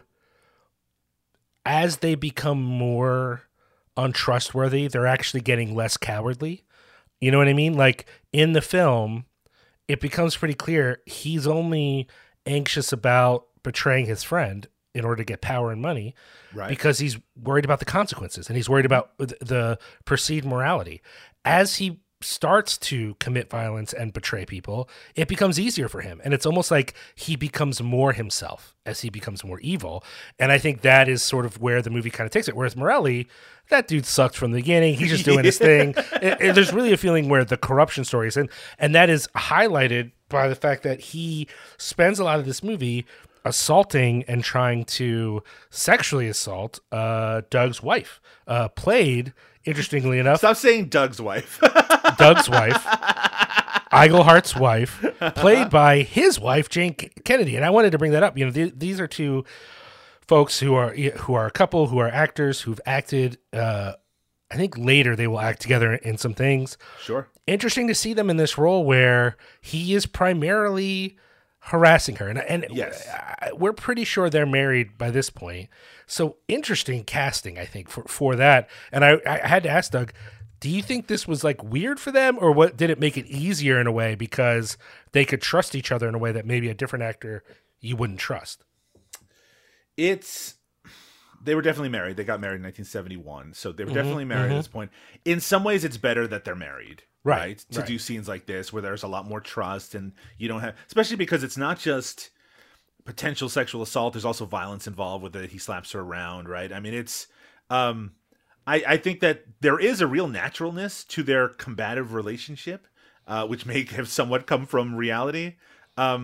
as they become more untrustworthy, they're actually getting less cowardly. You know what I mean? Like in the film, it becomes pretty clear he's only anxious about betraying his friend in order to get power and money, right? Because he's worried about the consequences and he's worried about the perceived morality. As he starts to commit violence and betray people, it becomes easier for him. And it's almost like he becomes more himself as he becomes more evil. And I think that is sort of where the movie kind of takes it. Whereas Morelli, that dude sucked from the beginning. He's just doing his thing. There's really a feeling where the corruption stories, and that is highlighted by the fact that he spends a lot of this movie assaulting and trying to sexually assault Doug's wife, played, interestingly enough. Stop saying Doug's wife. Doug's wife, Iglehart's wife, played by his wife, Jane Kennedy. And I wanted to bring that up. These are two folks who are a couple, who are actors, who've acted. I think later they will act together in some things. Sure. Interesting to see them in this role where he is primarily harassing her. And yes, we're pretty sure they're married by this point. So interesting casting, I think, for that. And I had to ask Doug, do you think this was like weird for them, or what did it make it easier in a way because they could trust each other in a way that maybe a different actor you wouldn't trust? They were definitely married. They got married in 1971. So they were definitely married at this point. In some ways, it's better that they're married. Right. To do scenes like this where there's a lot more trust and you don't have, especially because it's not just potential sexual assault. There's also violence involved with it. He slaps her around. Right. I mean, it's, I think that there is a real naturalness to their combative relationship, which may have somewhat come from reality. I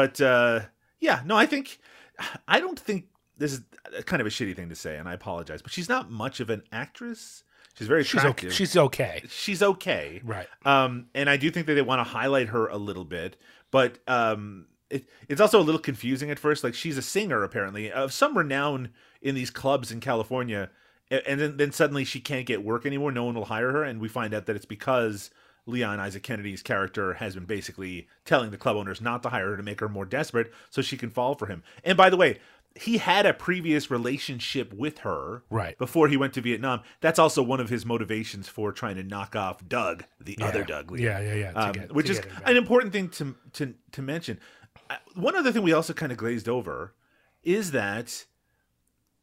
don't think this is kind of a shitty thing to say, and I apologize, but she's not much of an actress. She's very attractive. She's okay. She's okay. Right. And I do think that they want to highlight her a little bit, but it's also a little confusing at first. Like, she's a singer, apparently, of some renown in these clubs in California, and then suddenly she can't get work anymore. No one will hire her, and we find out that it's because Leon Isaac Kennedy's character has been basically telling the club owners not to hire her to make her more desperate so she can fall for him. And by the way, he had a previous relationship with her before he went to Vietnam. That's also one of his motivations for trying to knock off Doug, the other Doug Lee. Which is an important thing to mention. One other thing we also kind of glazed over is that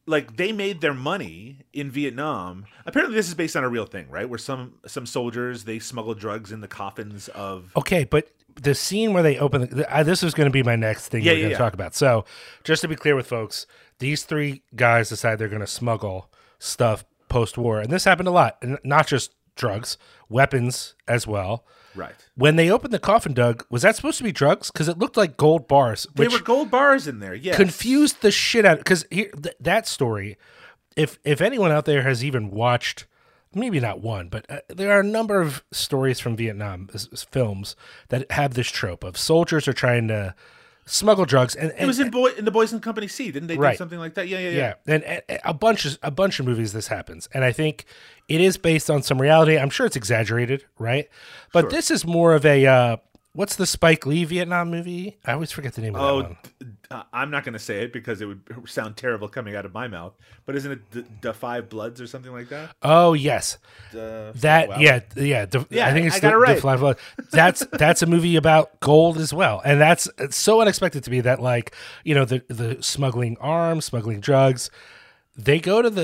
like they made their money in Vietnam. Apparently, this is based on a real thing, right? Where some soldiers they smuggle drugs in the coffins of. Okay, but the scene where they open this is going to be my next thing we're going to talk about. So, just to be clear with folks, these three guys decide they're going to smuggle stuff post-war, and this happened a lot, and not just drugs, weapons as well. Right. When they opened the coffin, Doug, was that supposed to be drugs? Because it looked like gold bars. They were gold bars in there, yes. Confused the shit out. Because that story, if anyone out there has even watched, maybe not one, but there are a number of stories from Vietnam, films, that have this trope of soldiers are trying to smuggle drugs. And it was in the Boys and Company C, didn't they do something like that? Yeah. And a bunch of movies this happens. And I think it is based on some reality. I'm sure it's exaggerated, right? But this is more of a what's the Spike Lee Vietnam movie? I always forget the name of that one. I'm not going to say it because it would sound terrible coming out of my mouth. But isn't it The Five Bloods or something like that? Oh yes, I think it's The Five Bloods. That's a movie about gold as well, and it's so unexpected to me that the smuggling arms, smuggling drugs. They go to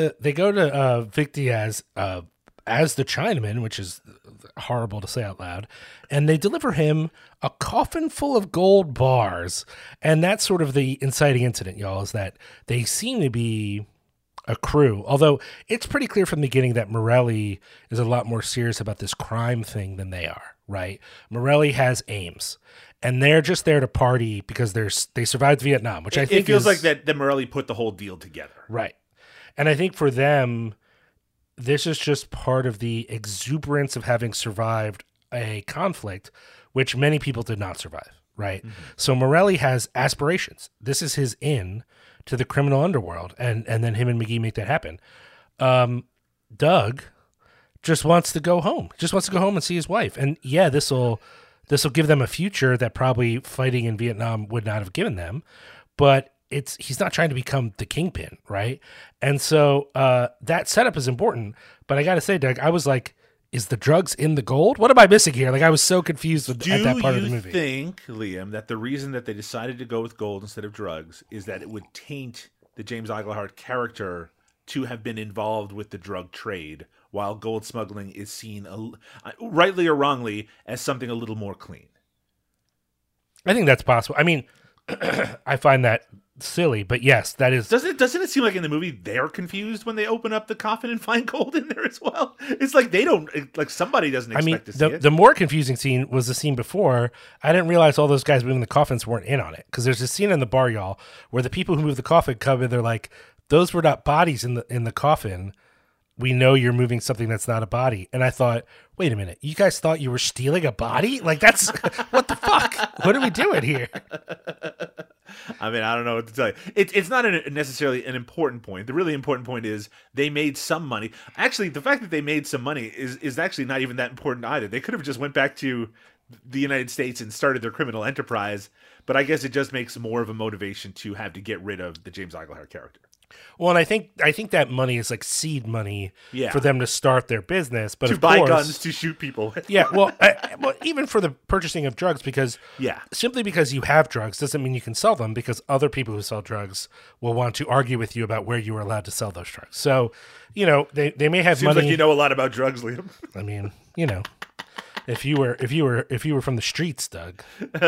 Vic Diaz as the Chinaman, which is horrible to say out loud, and they deliver him a coffin full of gold bars. And that's sort of the inciting incident, y'all, is that they seem to be a crew. Although it's pretty clear from the beginning that Morelli is a lot more serious about this crime thing than they are, right? Morelli has aims. And they're just there to party because they survived Vietnam, which I think it feels like that Morelli put the whole deal together. Right. And I think for them, this is just part of the exuberance of having survived a conflict, which many people did not survive, right? Mm-hmm. So Morelli has aspirations. This is his in to the criminal underworld, and then him and McGee make that happen. Doug just wants to go home. Just wants to go home and see his wife. And yeah, this will give them a future that probably fighting in Vietnam would not have given them, but he's not trying to become the kingpin, right? And so that setup is important. But I got to say, Doug, I was like, is the drugs in the gold? What am I missing here? Like, I was so confused at that part of the movie. Do you think, Liam, that the reason that they decided to go with gold instead of drugs is that it would taint the James Iglehart character to have been involved with the drug trade, while gold smuggling is seen, rightly or wrongly, as something a little more clean? I think that's possible. I mean, I find that silly, but yes, that is. Doesn't it seem like in the movie they're confused when they open up the coffin and find gold in there as well? It's like they don't, like somebody doesn't expect to see it. The more confusing scene was the scene before. I didn't realize all those guys moving the coffins weren't in on it, because there's a scene in the bar, y'all, where the people who move the coffin come in. They're like, "Those were not bodies in the coffin. We know you're moving something that's not a body." And I thought, wait a minute, you guys thought you were stealing a body? Like, that's what the fuck? What are we doing here? I mean, I don't know what to tell you. It's not necessarily an important point. The really important point is they made some money. Actually, the fact that they made some money is actually not even that important either. They could have just went back to the United States and started their criminal enterprise, but I guess it just makes more of a motivation to have to get rid of the James Iglehart character. Well, and I think that money is like seed money for them to start their business, but to buy guns to shoot people. Yeah, well, even for the purchasing of drugs, because simply because you have drugs doesn't mean you can sell them, because other people who sell drugs will want to argue with you about where you are allowed to sell those drugs. So, they may have money. Seems like you know a lot about drugs, Liam. I mean, if you were from the streets, Doug.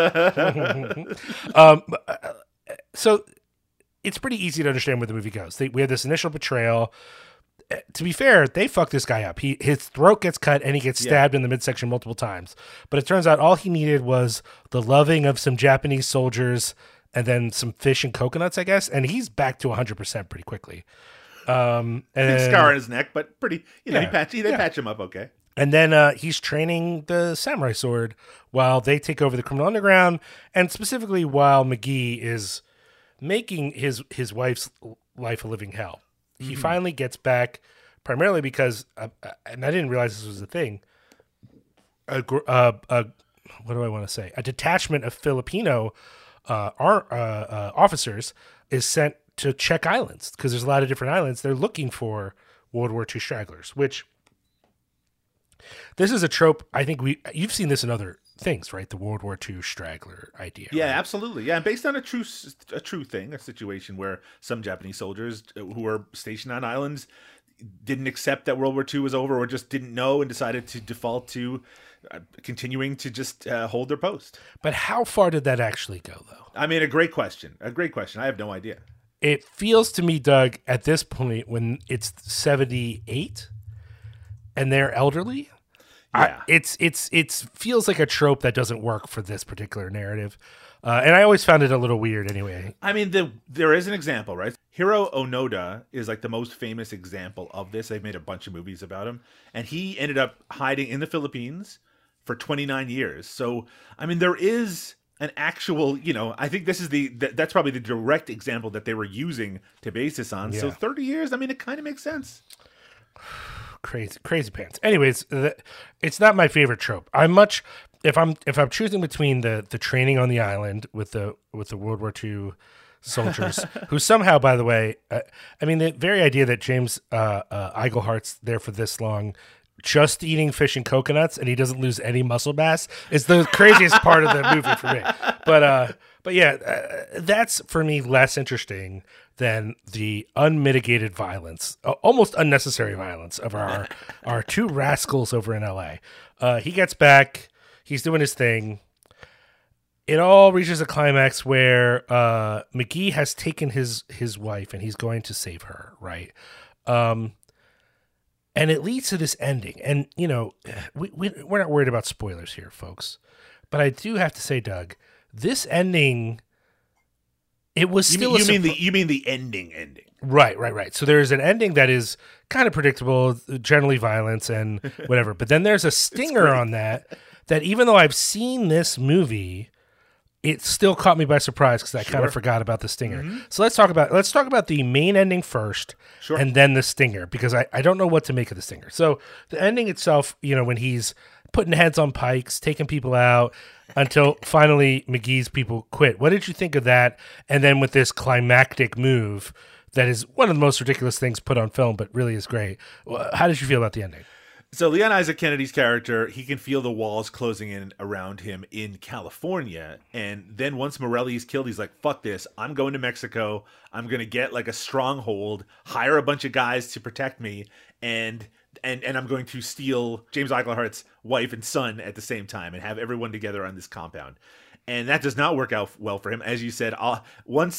So. It's pretty easy to understand where the movie goes. We have this initial betrayal. To be fair, they fuck this guy up. His throat gets cut and he gets stabbed in the midsection multiple times. But it turns out all he needed was the loving of some Japanese soldiers and then some fish and coconuts, I guess. And he's back to 100% pretty quickly. And scar on his neck, but pretty. They patch him up okay. And then he's training the samurai sword while they take over the criminal underground, and specifically while McGee is making his wife's life a living hell. Mm-hmm. He finally gets back, primarily because, and I didn't realize this was a thing, what do I want to say? A detachment of Filipino officers is sent to check islands, because there's a lot of different islands. They're looking for World War II stragglers, which this is a trope. I think you've seen this in other things, right? The World War II straggler idea. Yeah, right? absolutely. Yeah, based on a true thing, a situation where some Japanese soldiers who were stationed on islands didn't accept that World War II was over, or just didn't know and decided to default to continuing to just hold their post. But how far did that actually go, though? I mean, a great question. I have no idea. It feels to me, Doug, at this point when it's 78 and they're elderly, yeah, it feels like a trope that doesn't work for this particular narrative. And I always found it a little weird anyway. I mean, there is an example, right? Hiro Onoda is like the most famous example of this. They've made a bunch of movies about him. And he ended up hiding in the Philippines for 29 years. So, I mean, there is an actual, I think this is that's probably the direct example that they were using to base this on. Yeah. So 30 years, I mean, it kind of makes sense. Crazy pants. Anyways, it's not my favorite trope. If I'm choosing between the training on the island with the World War II soldiers, who somehow, by the way, I mean, the very idea that James Eaglehart's there for this long, just eating fish and coconuts, and he doesn't lose any muscle mass, is the craziest part of the movie for me. But yeah, that's for me less interesting than the unmitigated violence, almost unnecessary violence of our two rascals over in LA. He gets back, he's doing his thing. It all reaches a climax where McGee has taken his wife and he's going to save her, right? And it leads to this ending. And, we're not worried about spoilers here, folks. But I do have to say, Doug, this ending, it was still you mean the ending. Right. So there's an ending that is kind of predictable, generally violence and whatever. But then there's a stinger on that even though I've seen this movie, it still caught me by surprise because I kind of forgot about the stinger. Mm-hmm. So let's talk about the main ending first, and then the stinger, because I don't know what to make of the stinger. So the ending itself, when he's putting heads on pikes, taking people out, until finally McGee's people quit. What did you think of that? And then with this climactic move that is one of the most ridiculous things put on film, but really is great. How did you feel about the ending? So Leon Isaac Kennedy's character, he can feel the walls closing in around him in California. And then once Morelli is killed, he's like, fuck this. I'm going to Mexico. I'm going to get like a stronghold, hire a bunch of guys to protect me. And I'm going to steal James Eaglehart's wife and son at the same time and have everyone together on this compound. And that does not work out well for him. As you said, once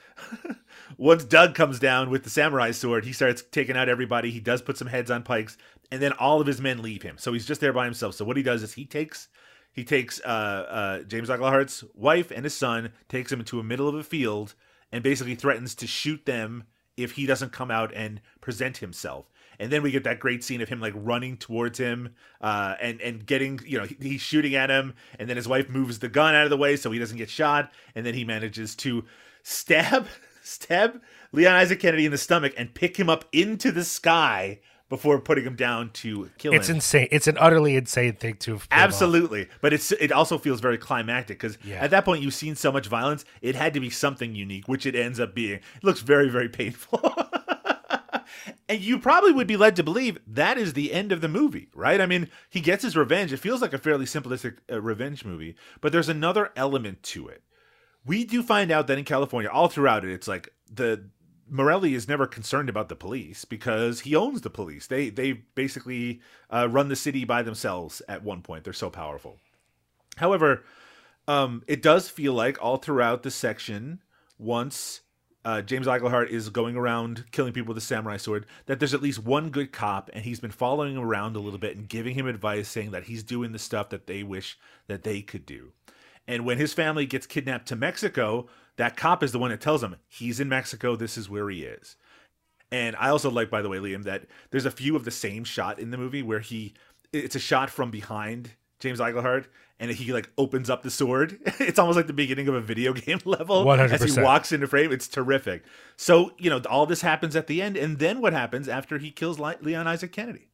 Doug comes down with the samurai sword, he starts taking out everybody. He does put some heads on pikes, and then all of his men leave him. So he's just there by himself. So what he does is he takes James Eaglehart's wife and his son, takes him into the middle of a field, and basically threatens to shoot them if he doesn't come out and present himself. And then we get that great scene of him like running towards him and getting, he's shooting at him. And then his wife moves the gun out of the way so he doesn't get shot. And then he manages to stab Leon Isaac Kennedy in the stomach and pick him up into the sky before putting him down to kill him. It's insane. It's an utterly insane thing to have pulled Absolutely. off. But it also feels very climactic because at that point you've seen so much violence. It had to be something unique, which it ends up being. It looks very, very painful. And you probably would be led to believe that is the end of the movie, right? I mean, he gets his revenge. It feels like a fairly simplistic revenge movie, but there's another element to it. We do find out that in California, all throughout it, it's like Morelli is never concerned about the police because he owns the police. They basically run the city by themselves at one point. They're so powerful. However, it does feel like all throughout the section, once James Eaglehart is going around killing people with a samurai sword, that there's at least one good cop, and he's been following him around a little bit and giving him advice, saying that he's doing the stuff that they wish that they could do. And when his family gets kidnapped to Mexico, that cop is the one that tells him, he's in Mexico, this is where he is. And I also like, by the way, Liam, that there's a few of the same shot in the movie where it's a shot from behind James Eaglehart, and he like opens up the sword. It's almost like the beginning of a video game level 100%. As he walks into frame. It's terrific. So, all this happens at the end, and then what happens after he kills Leon Isaac Kennedy?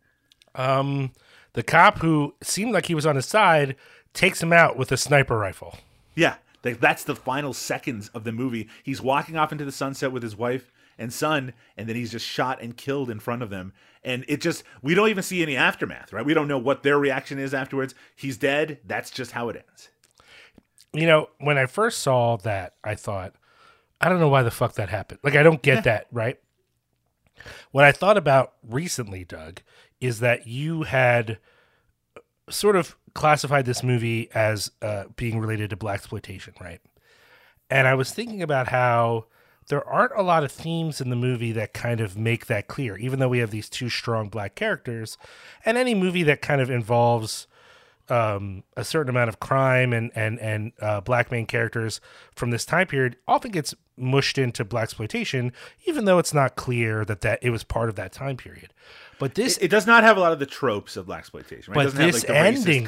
The cop who seemed like he was on his side takes him out with a sniper rifle. Yeah, that's the final seconds of the movie. He's walking off into the sunset with his wife and son, and then he's just shot and killed in front of them. And it just, we don't even see any aftermath, right? We don't know what their reaction is afterwards. He's dead. That's just how it ends. You know, when I first saw that, I thought, I don't know why the fuck that happened. Like, I don't get that, right? What I thought about recently, Doug, is that you had sort of classified this movie as being related to blaxploitation, right? And I was thinking about how there aren't a lot of themes in the movie that kind of make that clear, even though we have these two strong black characters. And any movie that kind of involves a certain amount of crime and black main characters from this time period often gets mushed into blaxploitation, even though it's not clear that it was part of that time period. But this it does not have a lot of the tropes of blaxploitation, right? But this ending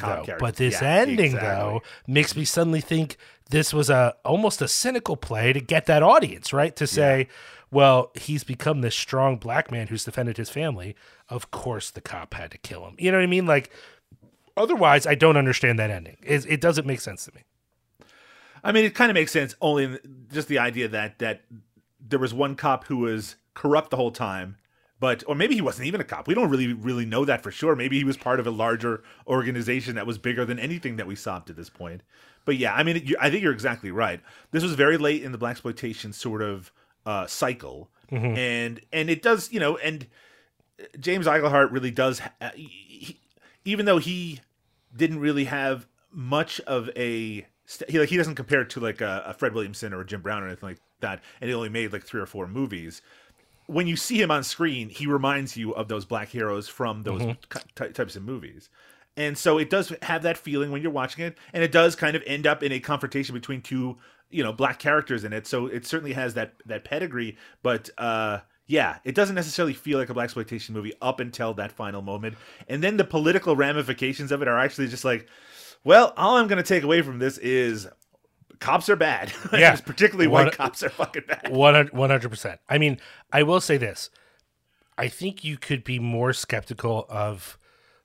though makes me suddenly think this was almost a cynical play to get that audience, right? To say, well, he's become this strong black man who's defended his family. Of course the cop had to kill him. You know what I mean? Like, otherwise I don't understand that ending. It doesn't make sense to me. I mean, it kind of makes sense only in just the idea that there was one cop who was corrupt the whole time, or maybe he wasn't even a cop. We don't really know that for sure. Maybe he was part of a larger organization that was bigger than anything that we saw up to this point. But yeah, I mean, I think you're exactly right. This was very late in the blaxploitation sort of cycle, and it does, you know, and James Iglehart really does, even though he didn't really have much of a he doesn't compare it to like a Fred Williamson or a Jim Brown or anything like that, and he only made like 3 or 4 movies. When you see him on screen, he reminds you of those black heroes from those types of movies. And so it does have that feeling when you're watching it, and it does kind of end up in a confrontation between two, you know, black characters in it. So it certainly has that pedigree, but yeah, it doesn't necessarily feel like a blaxploitation movie up until that final moment. And then the political ramifications of it are actually just like, well, all I'm going to take away from this is cops are bad. Yeah. Particularly white cops are fucking bad. 100%. I mean, I will say this. I think you could be more skeptical of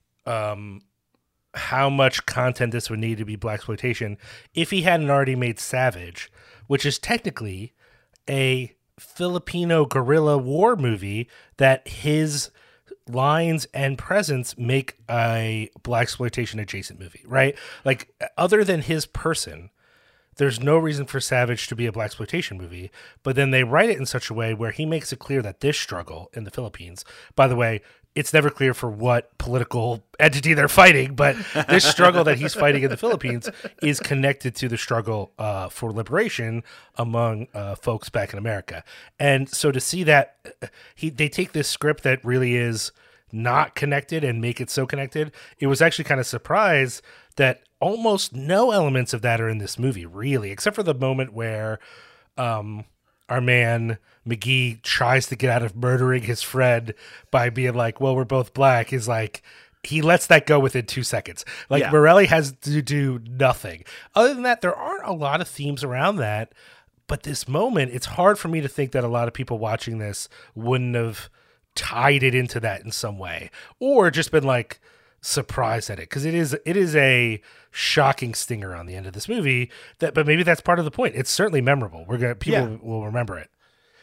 how much content this would need to be blaxploitation if he hadn't already made Savage, which is technically a Filipino guerrilla war movie that his lines and presence make a blaxploitation adjacent movie, right? Like, other than his person, there's no reason for Savage to be a blaxploitation movie, but then they write it in such a way where he makes it clear that this struggle in the Philippines, by the way, it's never clear for what political entity they're fighting, but this struggle that he's fighting in the Philippines is connected to the struggle for liberation among folks back in America. And so to see that they take this script that really is not connected and make it so connected, it was actually kind of surprised that almost no elements of that are in this movie, really, except for the moment where our man McGee tries to get out of murdering his friend by being like, well, we're both black. He's like, he lets that go within 2 seconds. Like, yeah. Morelli has to do nothing. Other than that, there aren't a lot of themes around that. But this moment, it's hard for me to think that a lot of people watching this wouldn't have tied it into that in some way, or just been like surprised at it, because it is a shocking stinger on the end of this movie. But maybe that's part of the point. It's certainly memorable. People will remember it.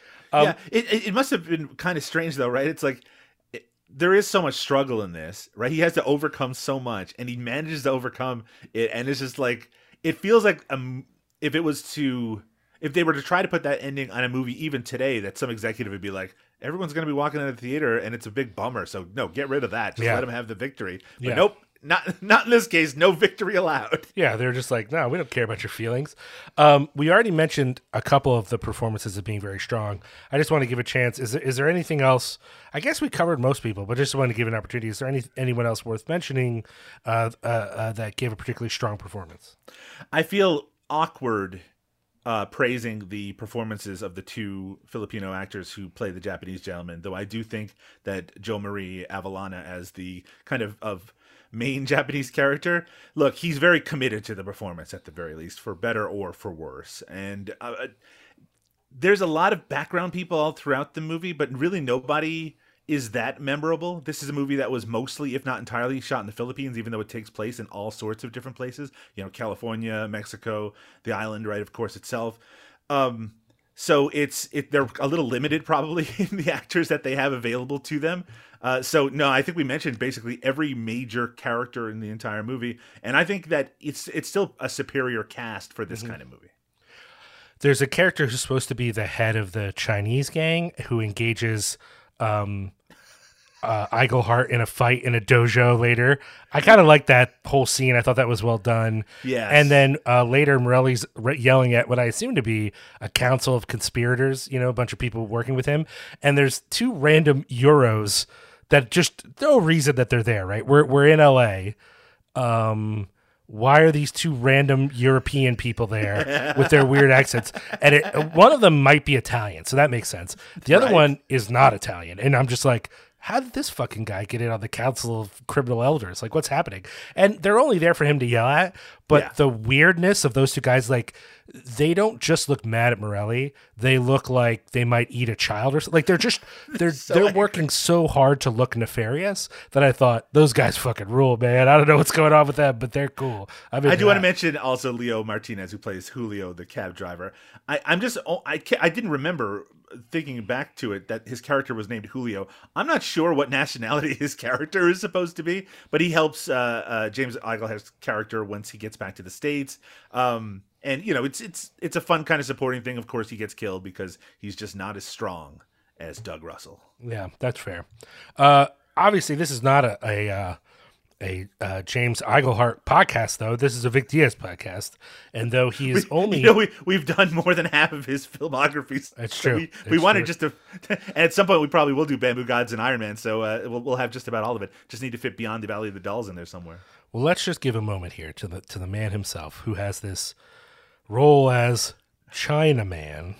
It must have been kind of strange though, right? It's like there is so much struggle in this, right? He has to overcome so much, and he manages to overcome it, and it's just like, it feels like if they were to try to put that ending on a movie even today, that some executive would be like, everyone's going to be walking out of the theater and it's a big bummer, so no, get rid of that. Just let him have the victory. But nope, not in this case. No victory allowed. Yeah, they're just like, no, we don't care about your feelings. We already mentioned a couple of the performances as being very strong. I just want to give a chance. Is there anything else? I guess we covered most people, but just want to give an opportunity. Is there anyone else worth mentioning that gave a particularly strong performance? I feel awkward praising the performances of the two Filipino actors who play the Japanese gentleman, though I do think that Joe Marie Avellana as the kind of main Japanese character, look, he's very committed to the performance at the very least, for better or for worse. And there's a lot of background people all throughout the movie, but really nobody is that memorable. This is a movie that was mostly, if not entirely, shot in the Philippines, even though it takes place in all sorts of different places. You know, California, Mexico, the island, right, of course, itself. So they're a little limited probably in the actors that they have available to them. So no, I think we mentioned basically every major character in the entire movie, and I think that it's still a superior cast for this kind of movie. There's a character who's supposed to be the head of the Chinese gang who engages Eaglehart in a fight in a dojo later. I kind of like that whole scene. I thought that was well done. Yes. And then later, Morelli's yelling at what I assume to be a council of conspirators, a bunch of people working with him. And there's two random Euros that just no reason that they're there, right? We're in LA. Why are these two random European people there with their weird accents? And one of them might be Italian, so that makes sense. The other one is not Italian. And I'm just like, how did this fucking guy get in on the Council of Criminal Elders? Like, what's happening? And they're only there for him to yell at. But the weirdness of those two guys, like, they don't just look mad at Morelli. They look like they might eat a child or something. Like, they're working so hard to look nefarious that I thought, those guys fucking rule, man. I don't know what's going on with them, but they're cool. I do want to mention also Leo Martinez, who plays Julio, the cab driver. I didn't remember, thinking back to it, that his character was named Julio. I'm not sure what nationality his character is supposed to be, but he helps James Eaglehart's character once he gets back to the States. And it's a fun kind of supporting thing. Of course, he gets killed because he's just not as strong as Doug Russell. Yeah, that's fair. Obviously, this is not a James Eaglehart podcast, though. This is a Vic Diaz podcast, and though he is we've done more than half of his filmography. That's true. We wanted just to, and at some point we probably will do Bamboo Gods and Iron Man. So we'll have just about all of it. Just need to fit Beyond the Valley of the Dolls in there somewhere. Well, let's just give a moment here to the man himself, who has this role as Chinaman.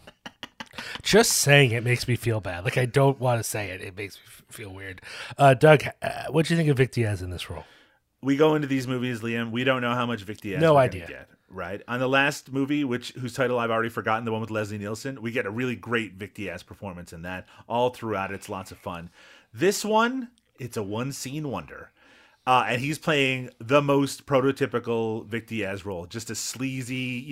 Just saying it makes me feel bad. Like, I don't want to say it. It makes me feel weird. Doug, what do you think of Vic Diaz in this role? We go into these movies, Liam. We don't know how much Vic Diaz no we're idea. Get, right? On the last movie, whose title I've already forgotten, the one with Leslie Nielsen, we get a really great Vic Diaz performance in that. All throughout, it's lots of fun. This one, it's a one-scene wonder. And he's playing the most prototypical Vic Diaz role, just a sleazy,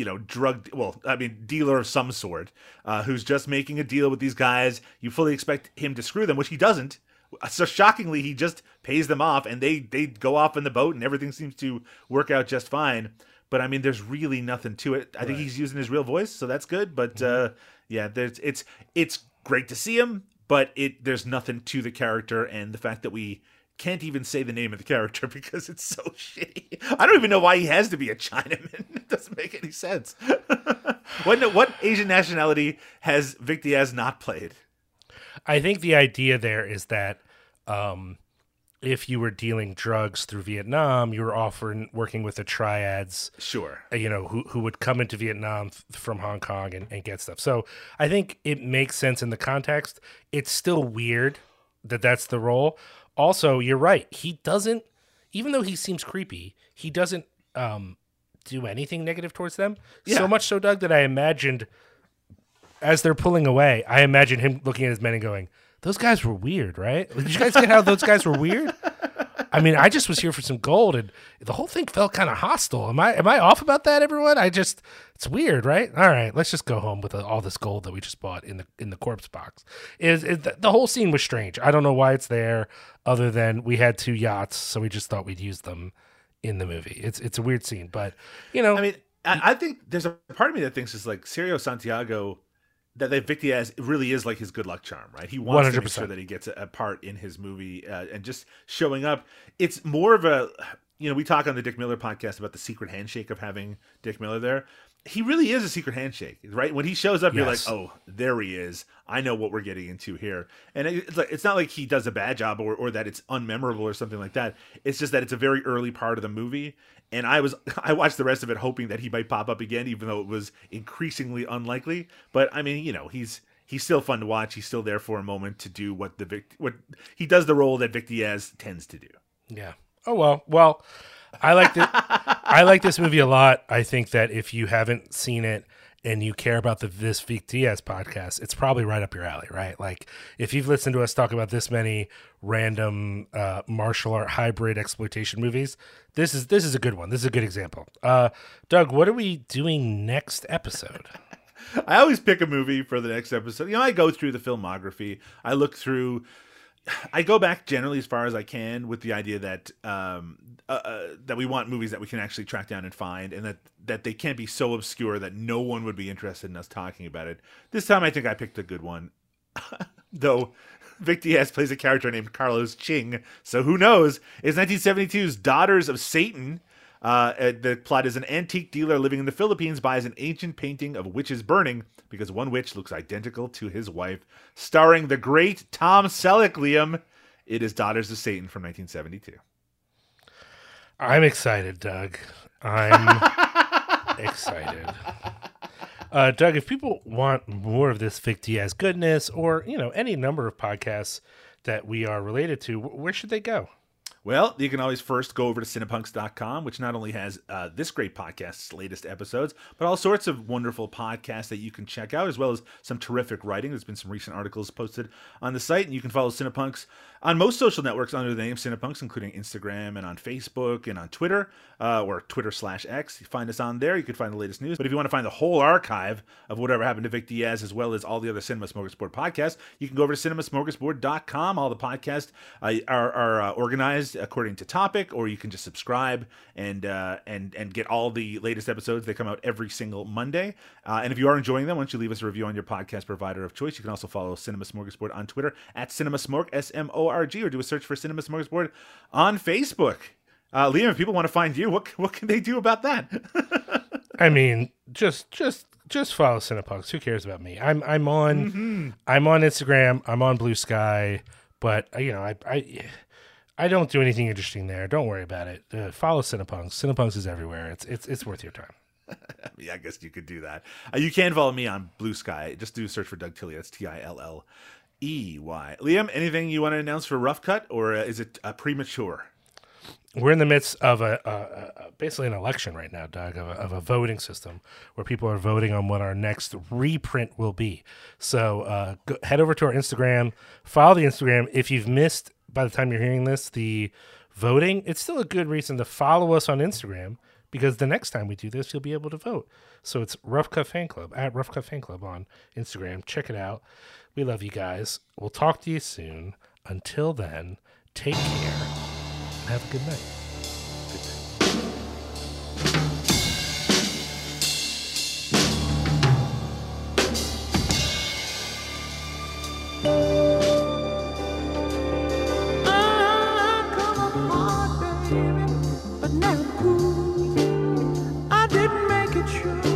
dealer of some sort, who's just making a deal with these guys. You fully expect him to screw them, which he doesn't. So shockingly, he just pays them off, and they go off in the boat, and everything seems to work out just fine. But I mean, there's really nothing to it. I think he's using his real voice, so that's good. But it's great to see him, but there's nothing to the character, and the fact that we can't even say the name of the character because it's so shitty. I don't even know why he has to be a Chinaman. It doesn't make any sense. What Asian nationality has Vic Diaz not played? I think the idea there is that if you were dealing drugs through Vietnam, you were often working with the triads. Sure. Who would come into Vietnam from Hong Kong and get stuff. So I think it makes sense in the context. It's still weird that that's the role. Also, you're right. He doesn't, even though he seems creepy, he doesn't do anything negative towards them. Yeah. So much so, Doug, that I imagined, as they're pulling away, I imagine him looking at his men and going, those guys were weird, right? Did you guys get how those guys were weird? I mean, I just was here for some gold, and the whole thing felt kind of hostile. Am I off about that, everyone? It's weird, right? All right, let's just go home with all this gold that we just bought in the corpse box. The whole scene was strange. I don't know why it's there, other than we had 2 yachts, so we just thought we'd use them in the movie. It's a weird scene, but I mean, I think there's a part of me that thinks it's like Sergio Santiago. That Vic Diaz really is like his good luck charm, right? He wants 100%. To make sure that he gets a part in his movie, and just showing up. It's more of a, we talk on the Dick Miller podcast about the secret handshake of having Dick Miller there. He really is a secret handshake, right? When he shows up, You're like, oh, there he is. I know what we're getting into here. And it's not like he does a bad job or that it's unmemorable or something like that. It's just that it's a very early part of the movie. And I watched the rest of it hoping that he might pop up again, even though it was increasingly unlikely. But I mean, he's still fun to watch. He's still there for a moment to do what he does, the role that Vic Diaz tends to do. Yeah. Oh well. I like this movie a lot. I think that if you haven't seen it and you care about this Vic Diaz podcast, it's probably right up your alley, right? Like, if you've listened to us talk about this many random martial art hybrid exploitation movies, this is a good one. This is a good example. Doug, what are we doing next episode? I always pick a movie for the next episode. You know, I go through the filmography. I go back generally as far as I can with the idea that that we want movies that we can actually track down and find, and that they can't be so obscure that no one would be interested in us talking about it. This time I think I picked a good one. Though Vic Diaz plays a character named Carlos Ching, so who knows? It's 1972's Daughters of Satan. The plot is an antique dealer living in the Philippines buys an ancient painting of witches burning because one witch looks identical to his wife. Starring the great Tom Selleck, Liam. It is Daughters of Satan from 1972. I'm excited, Doug. I'm excited. Doug, if people want more of this Vic Diaz goodness, or any number of podcasts that we are related to, where should they go? Well, you can always first go over to Cinepunks.com, which not only has this great podcast's latest episodes, but all sorts of wonderful podcasts that you can check out, as well as some terrific writing. There's been some recent articles posted on the site, and you can follow Cinepunks on most social networks under the name Cinepunks, including Instagram and on Facebook and on Twitter, or Twitter/X. You find us on there. You can find the latest news. But if you want to find the whole archive of whatever happened to Vic Diaz, as well as all the other Cinema Smorgasbord podcasts, you can go over to cinemasmorgasbord.com. All the podcasts are organized according to topic, or you can just subscribe and get all the latest episodes. They come out every single Monday. And if you are enjoying them, why don't you leave us a review on your podcast provider of choice? You can also follow Cinema Smorgasbord on Twitter at CinemaSmorg, SMORG, or do a search for Cinema Smorgasbord on Facebook. Liam, if people want to find you, what can they do about that? I mean, just follow Cinepunks. Who cares about me? I'm on Instagram. I'm on Blue Sky, but I don't do anything interesting there. Don't worry about it. Follow Cinepunks. Cinepunks is everywhere. It's worth your time. Yeah, I guess you could do that. You can follow me on Blue Sky. Just do a search for Doug Tilley. That's Tilley. Liam, anything you want to announce for Rough Cut, or is it premature? We're in the midst of basically an election right now, Doug, of a voting system where people are voting on what our next reprint will be. So head over to our Instagram, follow the Instagram. If you've missed, by the time you're hearing this, the voting, it's still a good reason to follow us on Instagram, because the next time we do this, you'll be able to vote. So it's Rough Cut Fan Club, at Rough Cut Fan Club on Instagram. Check it out. We love you guys. We'll talk to you soon. Until then, take care and have a good night. I didn't make it sure.